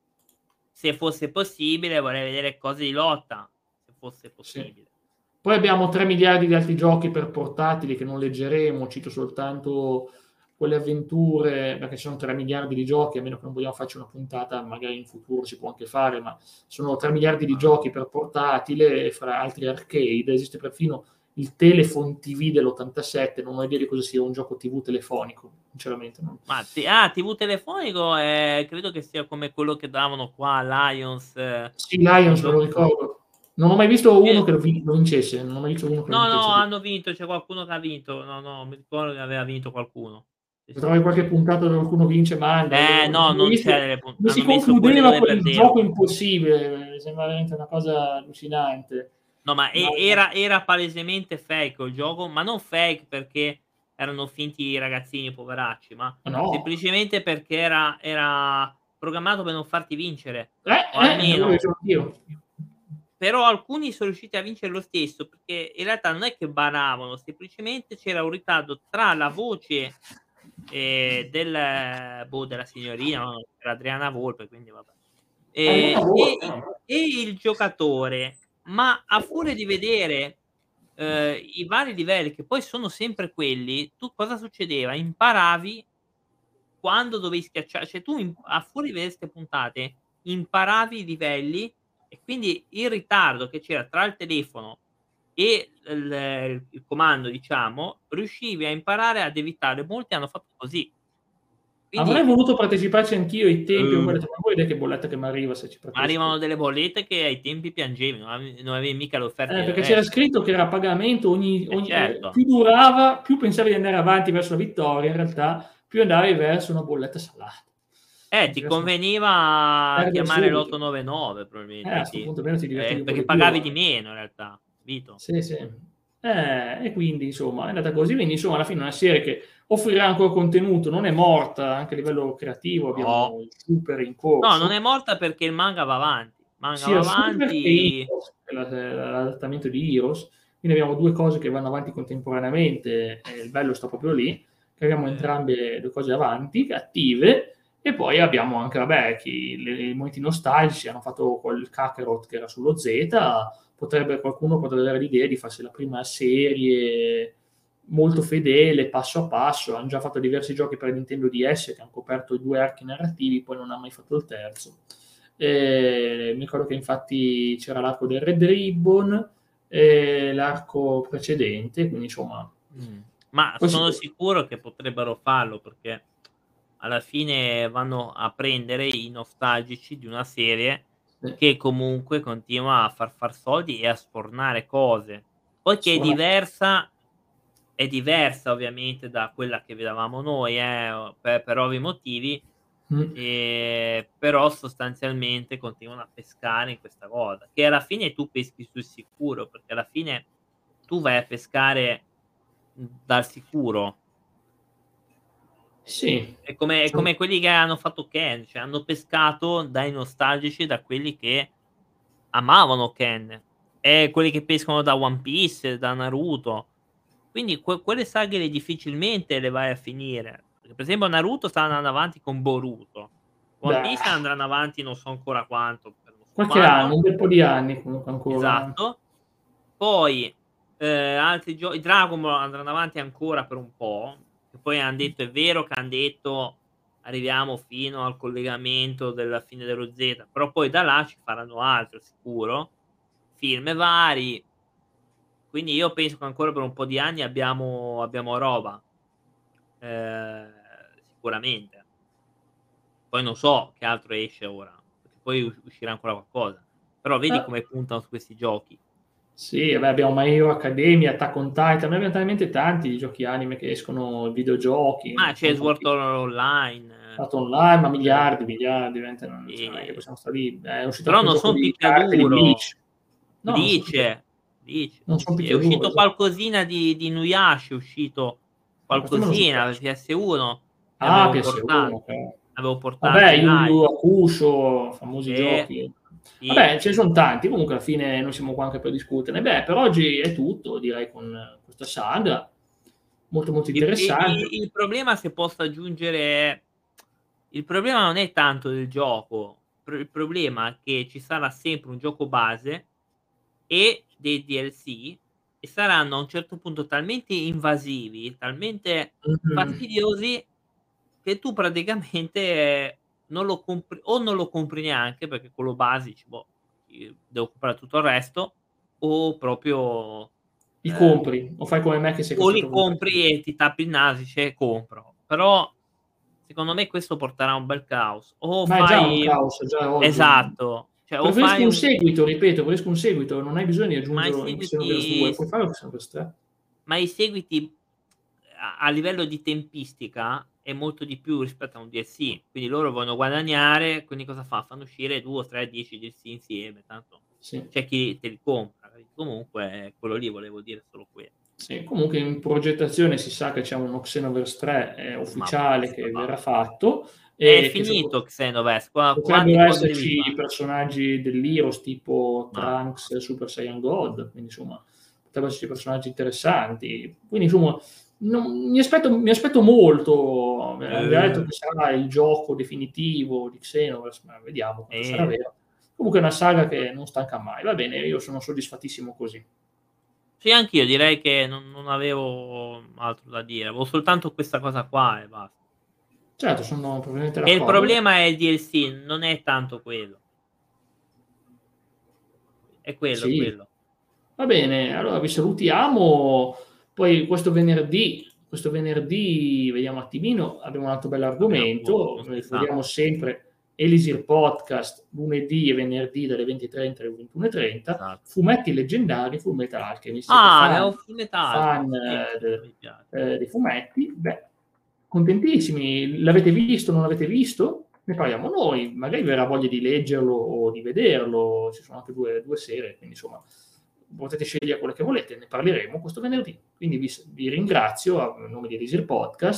Se fosse possibile, vorrei vedere cose di lotta, se fosse possibile. Sì. Poi abbiamo tre miliardi di altri giochi per portatili che non leggeremo, cito soltanto quelle avventure, perché ci sono tre miliardi di giochi, a meno che non vogliamo farci una puntata, magari in futuro si può anche fare, ma sono tre miliardi di giochi per portatile, fra altri arcade, esiste perfino il Telefon T V dell'ottantasette, non ho idea di cosa sia un gioco T V telefonico, sinceramente. Non... Ma t- ah, T V telefonico è, credo che sia come quello che davano qua a Lions. Eh, sì, Lions, me lo ricordo. Non ho mai visto uno che lo, vin- lo vincesse, non ho mai visto uno che lo No, no, vincesse. hanno vinto, c'è qualcuno che ha vinto. No, no, mi ricordo che aveva vinto qualcuno. Sì, Se sì. trovi qualche puntata dove qualcuno vince, manda. Eh, Io, no, non ho non visto c'è delle puntate. come si Hanno messo quelle concludeva dove quel perdevano. gioco impossibile, mi sembra veramente una cosa allucinante. No, ma e- Ma- era, era palesemente fake il gioco, ma non fake perché erano finti ragazzini poveracci, ma no. semplicemente perché era, era programmato per non farti vincere. Eh, O eh, quello almeno, che dicevo anch'io. però alcuni sono riusciti a vincere lo stesso, perché in realtà non è che baravano, semplicemente c'era un ritardo tra la voce eh, del, boh, della signorina, no? Era Adriana Volpe, quindi vabbè. Adriana E, Volpe, e- no? e il giocatore, ma a furia di vedere eh, i vari livelli, che poi sono sempre quelli, tu cosa succedeva? Imparavi quando dovevi schiacciare, cioè tu im- a furia di vedere 'ste puntate, imparavi i livelli e quindi il ritardo che c'era tra il telefono e il il comando, diciamo, riuscivi a imparare ad evitare. Molti hanno fatto così. Avrei Quindi voluto parteciparci anch'io ai tempi, uh, ma ma vuoi vedere che bolletta che mi arriva se ci ma partecipo? arrivano delle bollette che ai tempi piangevi, non ave non avevi mica le offerte Eh, del perché c'era resto. scritto che era a pagamento, ogni, Eh ogni- eh, certo. più durava, più pensavi di andare avanti verso la vittoria, in realtà più andavi verso una bolletta salata. Eh, ti Verso- conveniva perdere chiamare subito. l'otto nove nove Eh, a probabilmente, sto sì. punto almeno ti divertivi Eh, un po' perché di più. pagavi di meno in realtà, capito? Sì, sì. Eh, e quindi insomma è andata così, quindi insomma alla fine è una serie che offrirà ancora contenuto, non è morta, anche a livello creativo No. abbiamo il super in No, non è corso, morta perché il manga va avanti. Il manga va sia Super che avanti. Heroes, che è la- l'adattamento di Heroes, quindi abbiamo due cose che vanno avanti contemporaneamente, e il bello sta proprio lì, che abbiamo Eh. entrambe le cose avanti, attive, e poi abbiamo anche, vabbè, chi, le, i momenti nostalgici, hanno fatto quel Kakarot che era sullo Z, potrebbe, qualcuno potrebbe avere l'idea di farsi la prima serie molto fedele, passo a passo. Hanno già fatto diversi giochi per Nintendo D S che hanno coperto i due archi narrativi, poi non ha mai fatto il terzo. E mi ricordo che infatti c'era l'arco del Red Ribbon e l'arco precedente, quindi insomma... Mm. Ma Poi sono si... sicuro che potrebbero farlo, perché alla fine vanno a prendere i nostalgici di una serie eh, che comunque continua a far far soldi e a sfornare cose. Poi che è suona- diversa è diversa ovviamente da quella che vedevamo noi, eh, per per ovvi motivi, Mm. ehm, però sostanzialmente continuano a pescare in questa cosa, che alla fine tu peschi sul sicuro, perché alla fine tu vai a pescare, mhmm, dal sicuro. Sì, È come è Diciamo- come quelli che hanno fatto Ken, cioè hanno pescato dai nostalgici, da quelli che amavano Ken, e quelli che pescano da One Piece, da Naruto. Quindi que quelle saghe lì difficilmente le vai a finire. Perché per esempio Naruto sta andando avanti con Boruto. One beh, Piece andranno avanti non so ancora quanto, per non so qualche anno, quando. un bel po' di anni comunque ancora. Esatto. Poi, ehm, altri gio i Dragon Ball andranno avanti ancora per un po', che poi han detto, è vero che han detto: "Arriviamo fino al collegamento della fine dello Z", però poi da là ci faranno altro sicuro, film vari. Quindi io penso che ancora per un po' di anni abbiamo abbiamo roba, ehm, sicuramente. Poi non so che altro esce ora, perché poi us uscirà ancora qualcosa. Però vedi Ah, come puntano su questi giochi. sì, vabbè, abbiamo My Hero Academia, Attack on Titan, noi abbiamo talmente tanti di giochi anime che escono, videogiochi, Ma ne c'è sono Sword tanti. Art Art Online, online, ma ehm, miliardi, miliardi, veramente non, cioè, non è che e possiamo stare lì. È uscito però anche un non gioco son di carte di picchiaduro. Bleach. No, non sono picchiaduro. Bleach, Bleach, Non sì, sono sì. È picchiaduro, uscito esatto. qualcosina di di Inuyasha, è uscito No, questo me lo qualcosina per successo. P S uno, ne Ah, avevo P S uno, porta okay. avevo Vabbè, portati Yu Yu live. Hakusho, famosi Eh, giochi. sì. Vabbè, ce ne son tanti, comunque alla fine noi siamo qua anche per discuterne. Beh, per oggi è tutto, direi, con questa saga, molto, molto Il i interessante. i il problema, se posso aggiungere, è il problema non è tanto del gioco, pro il problema è che ci sarà sempre un gioco base e dei D L C, e saranno a un certo punto talmente invasivi, talmente Mh-mh. fastidiosi, che tu praticamente non lo compri, o non lo compri neanche perché quello base dici: "Boh, io devo comprare tutto il resto", o proprio, Li ehm compri o fai come me che sei o li costretto a comprarli. compri e ti tappi il naso, dici: "Eh, compro". Però secondo me questo porterà a un bel caos. O Ma è già un fai caos, già oggi. esatto, cioè o Preferisco fai un un seguito, ripeto, preferisco un seguito, non hai bisogno di ma i aggiungerlo in Xenoverse due, seguiti puoi farlo in Xenoverse tre. ma i seguiti a a livello di tempistica è molto di più rispetto a un D L C, quindi loro vogliono guadagnare, quindi cosa fa? Fanno uscire due o tre, dieci D L C insieme, tanto Sì. c'è chi te li compra. Comunque quello lì volevo dire solo que Sì, comunque in progettazione si sa che c'è uno Xenoverse tre, ehm, ma ufficiale basta, che verrà basta. fatto È e che sopra finito Xenoverse, qua quante potrebbero cose devi esserci fare? personaggi dell'Heroes tipo Ma Trunks Super Saiyan God, quindi insomma potrebbero esserci personaggi interessanti. Quindi insomma non mi aspetto mi aspetto molto, mi han già detto eh, che sarà il gioco definitivo di Xenoverse, ma vediamo quanto sarà eh. vero. Comunque è una saga che non stanca mai. Va bene, io sono soddisfattissimo così. Sì, anch'io direi che non non avevo altro da dire, avevo soltanto questa cosa qua e basta. Certo, sono perfettamente E il d'accordo. problema è il D L C, non è tanto quello. È quello, è Sì. quello. Va bene, allora vi salutiamo. Poi questo venerdì questo venerdì vediamo un attimino, abbiamo un altro Abbiamo boh, bell'argomento, non si sa. ricordiamo sempre Elisir Podcast lunedì e venerdì dalle venti e trenta alle ventuno e trenta, Esatto. fumetti leggendari, Fullmetal Alchemist. Siete Ah, è fan un Fullmetal fan Alchemist, sì, eh, quello de mi piace. ehm, dei fumetti? Beh, contentissimi. L'avete visto, non l'avete visto? Ne parliamo noi, magari vi verrà voglia di leggerlo o di vederlo, ci sono anche due due serie, quindi insomma potete scegliere quello che volete, ne parleremo questo venerdì. Quindi vi s vi ringrazio a nome di Elisir Podcast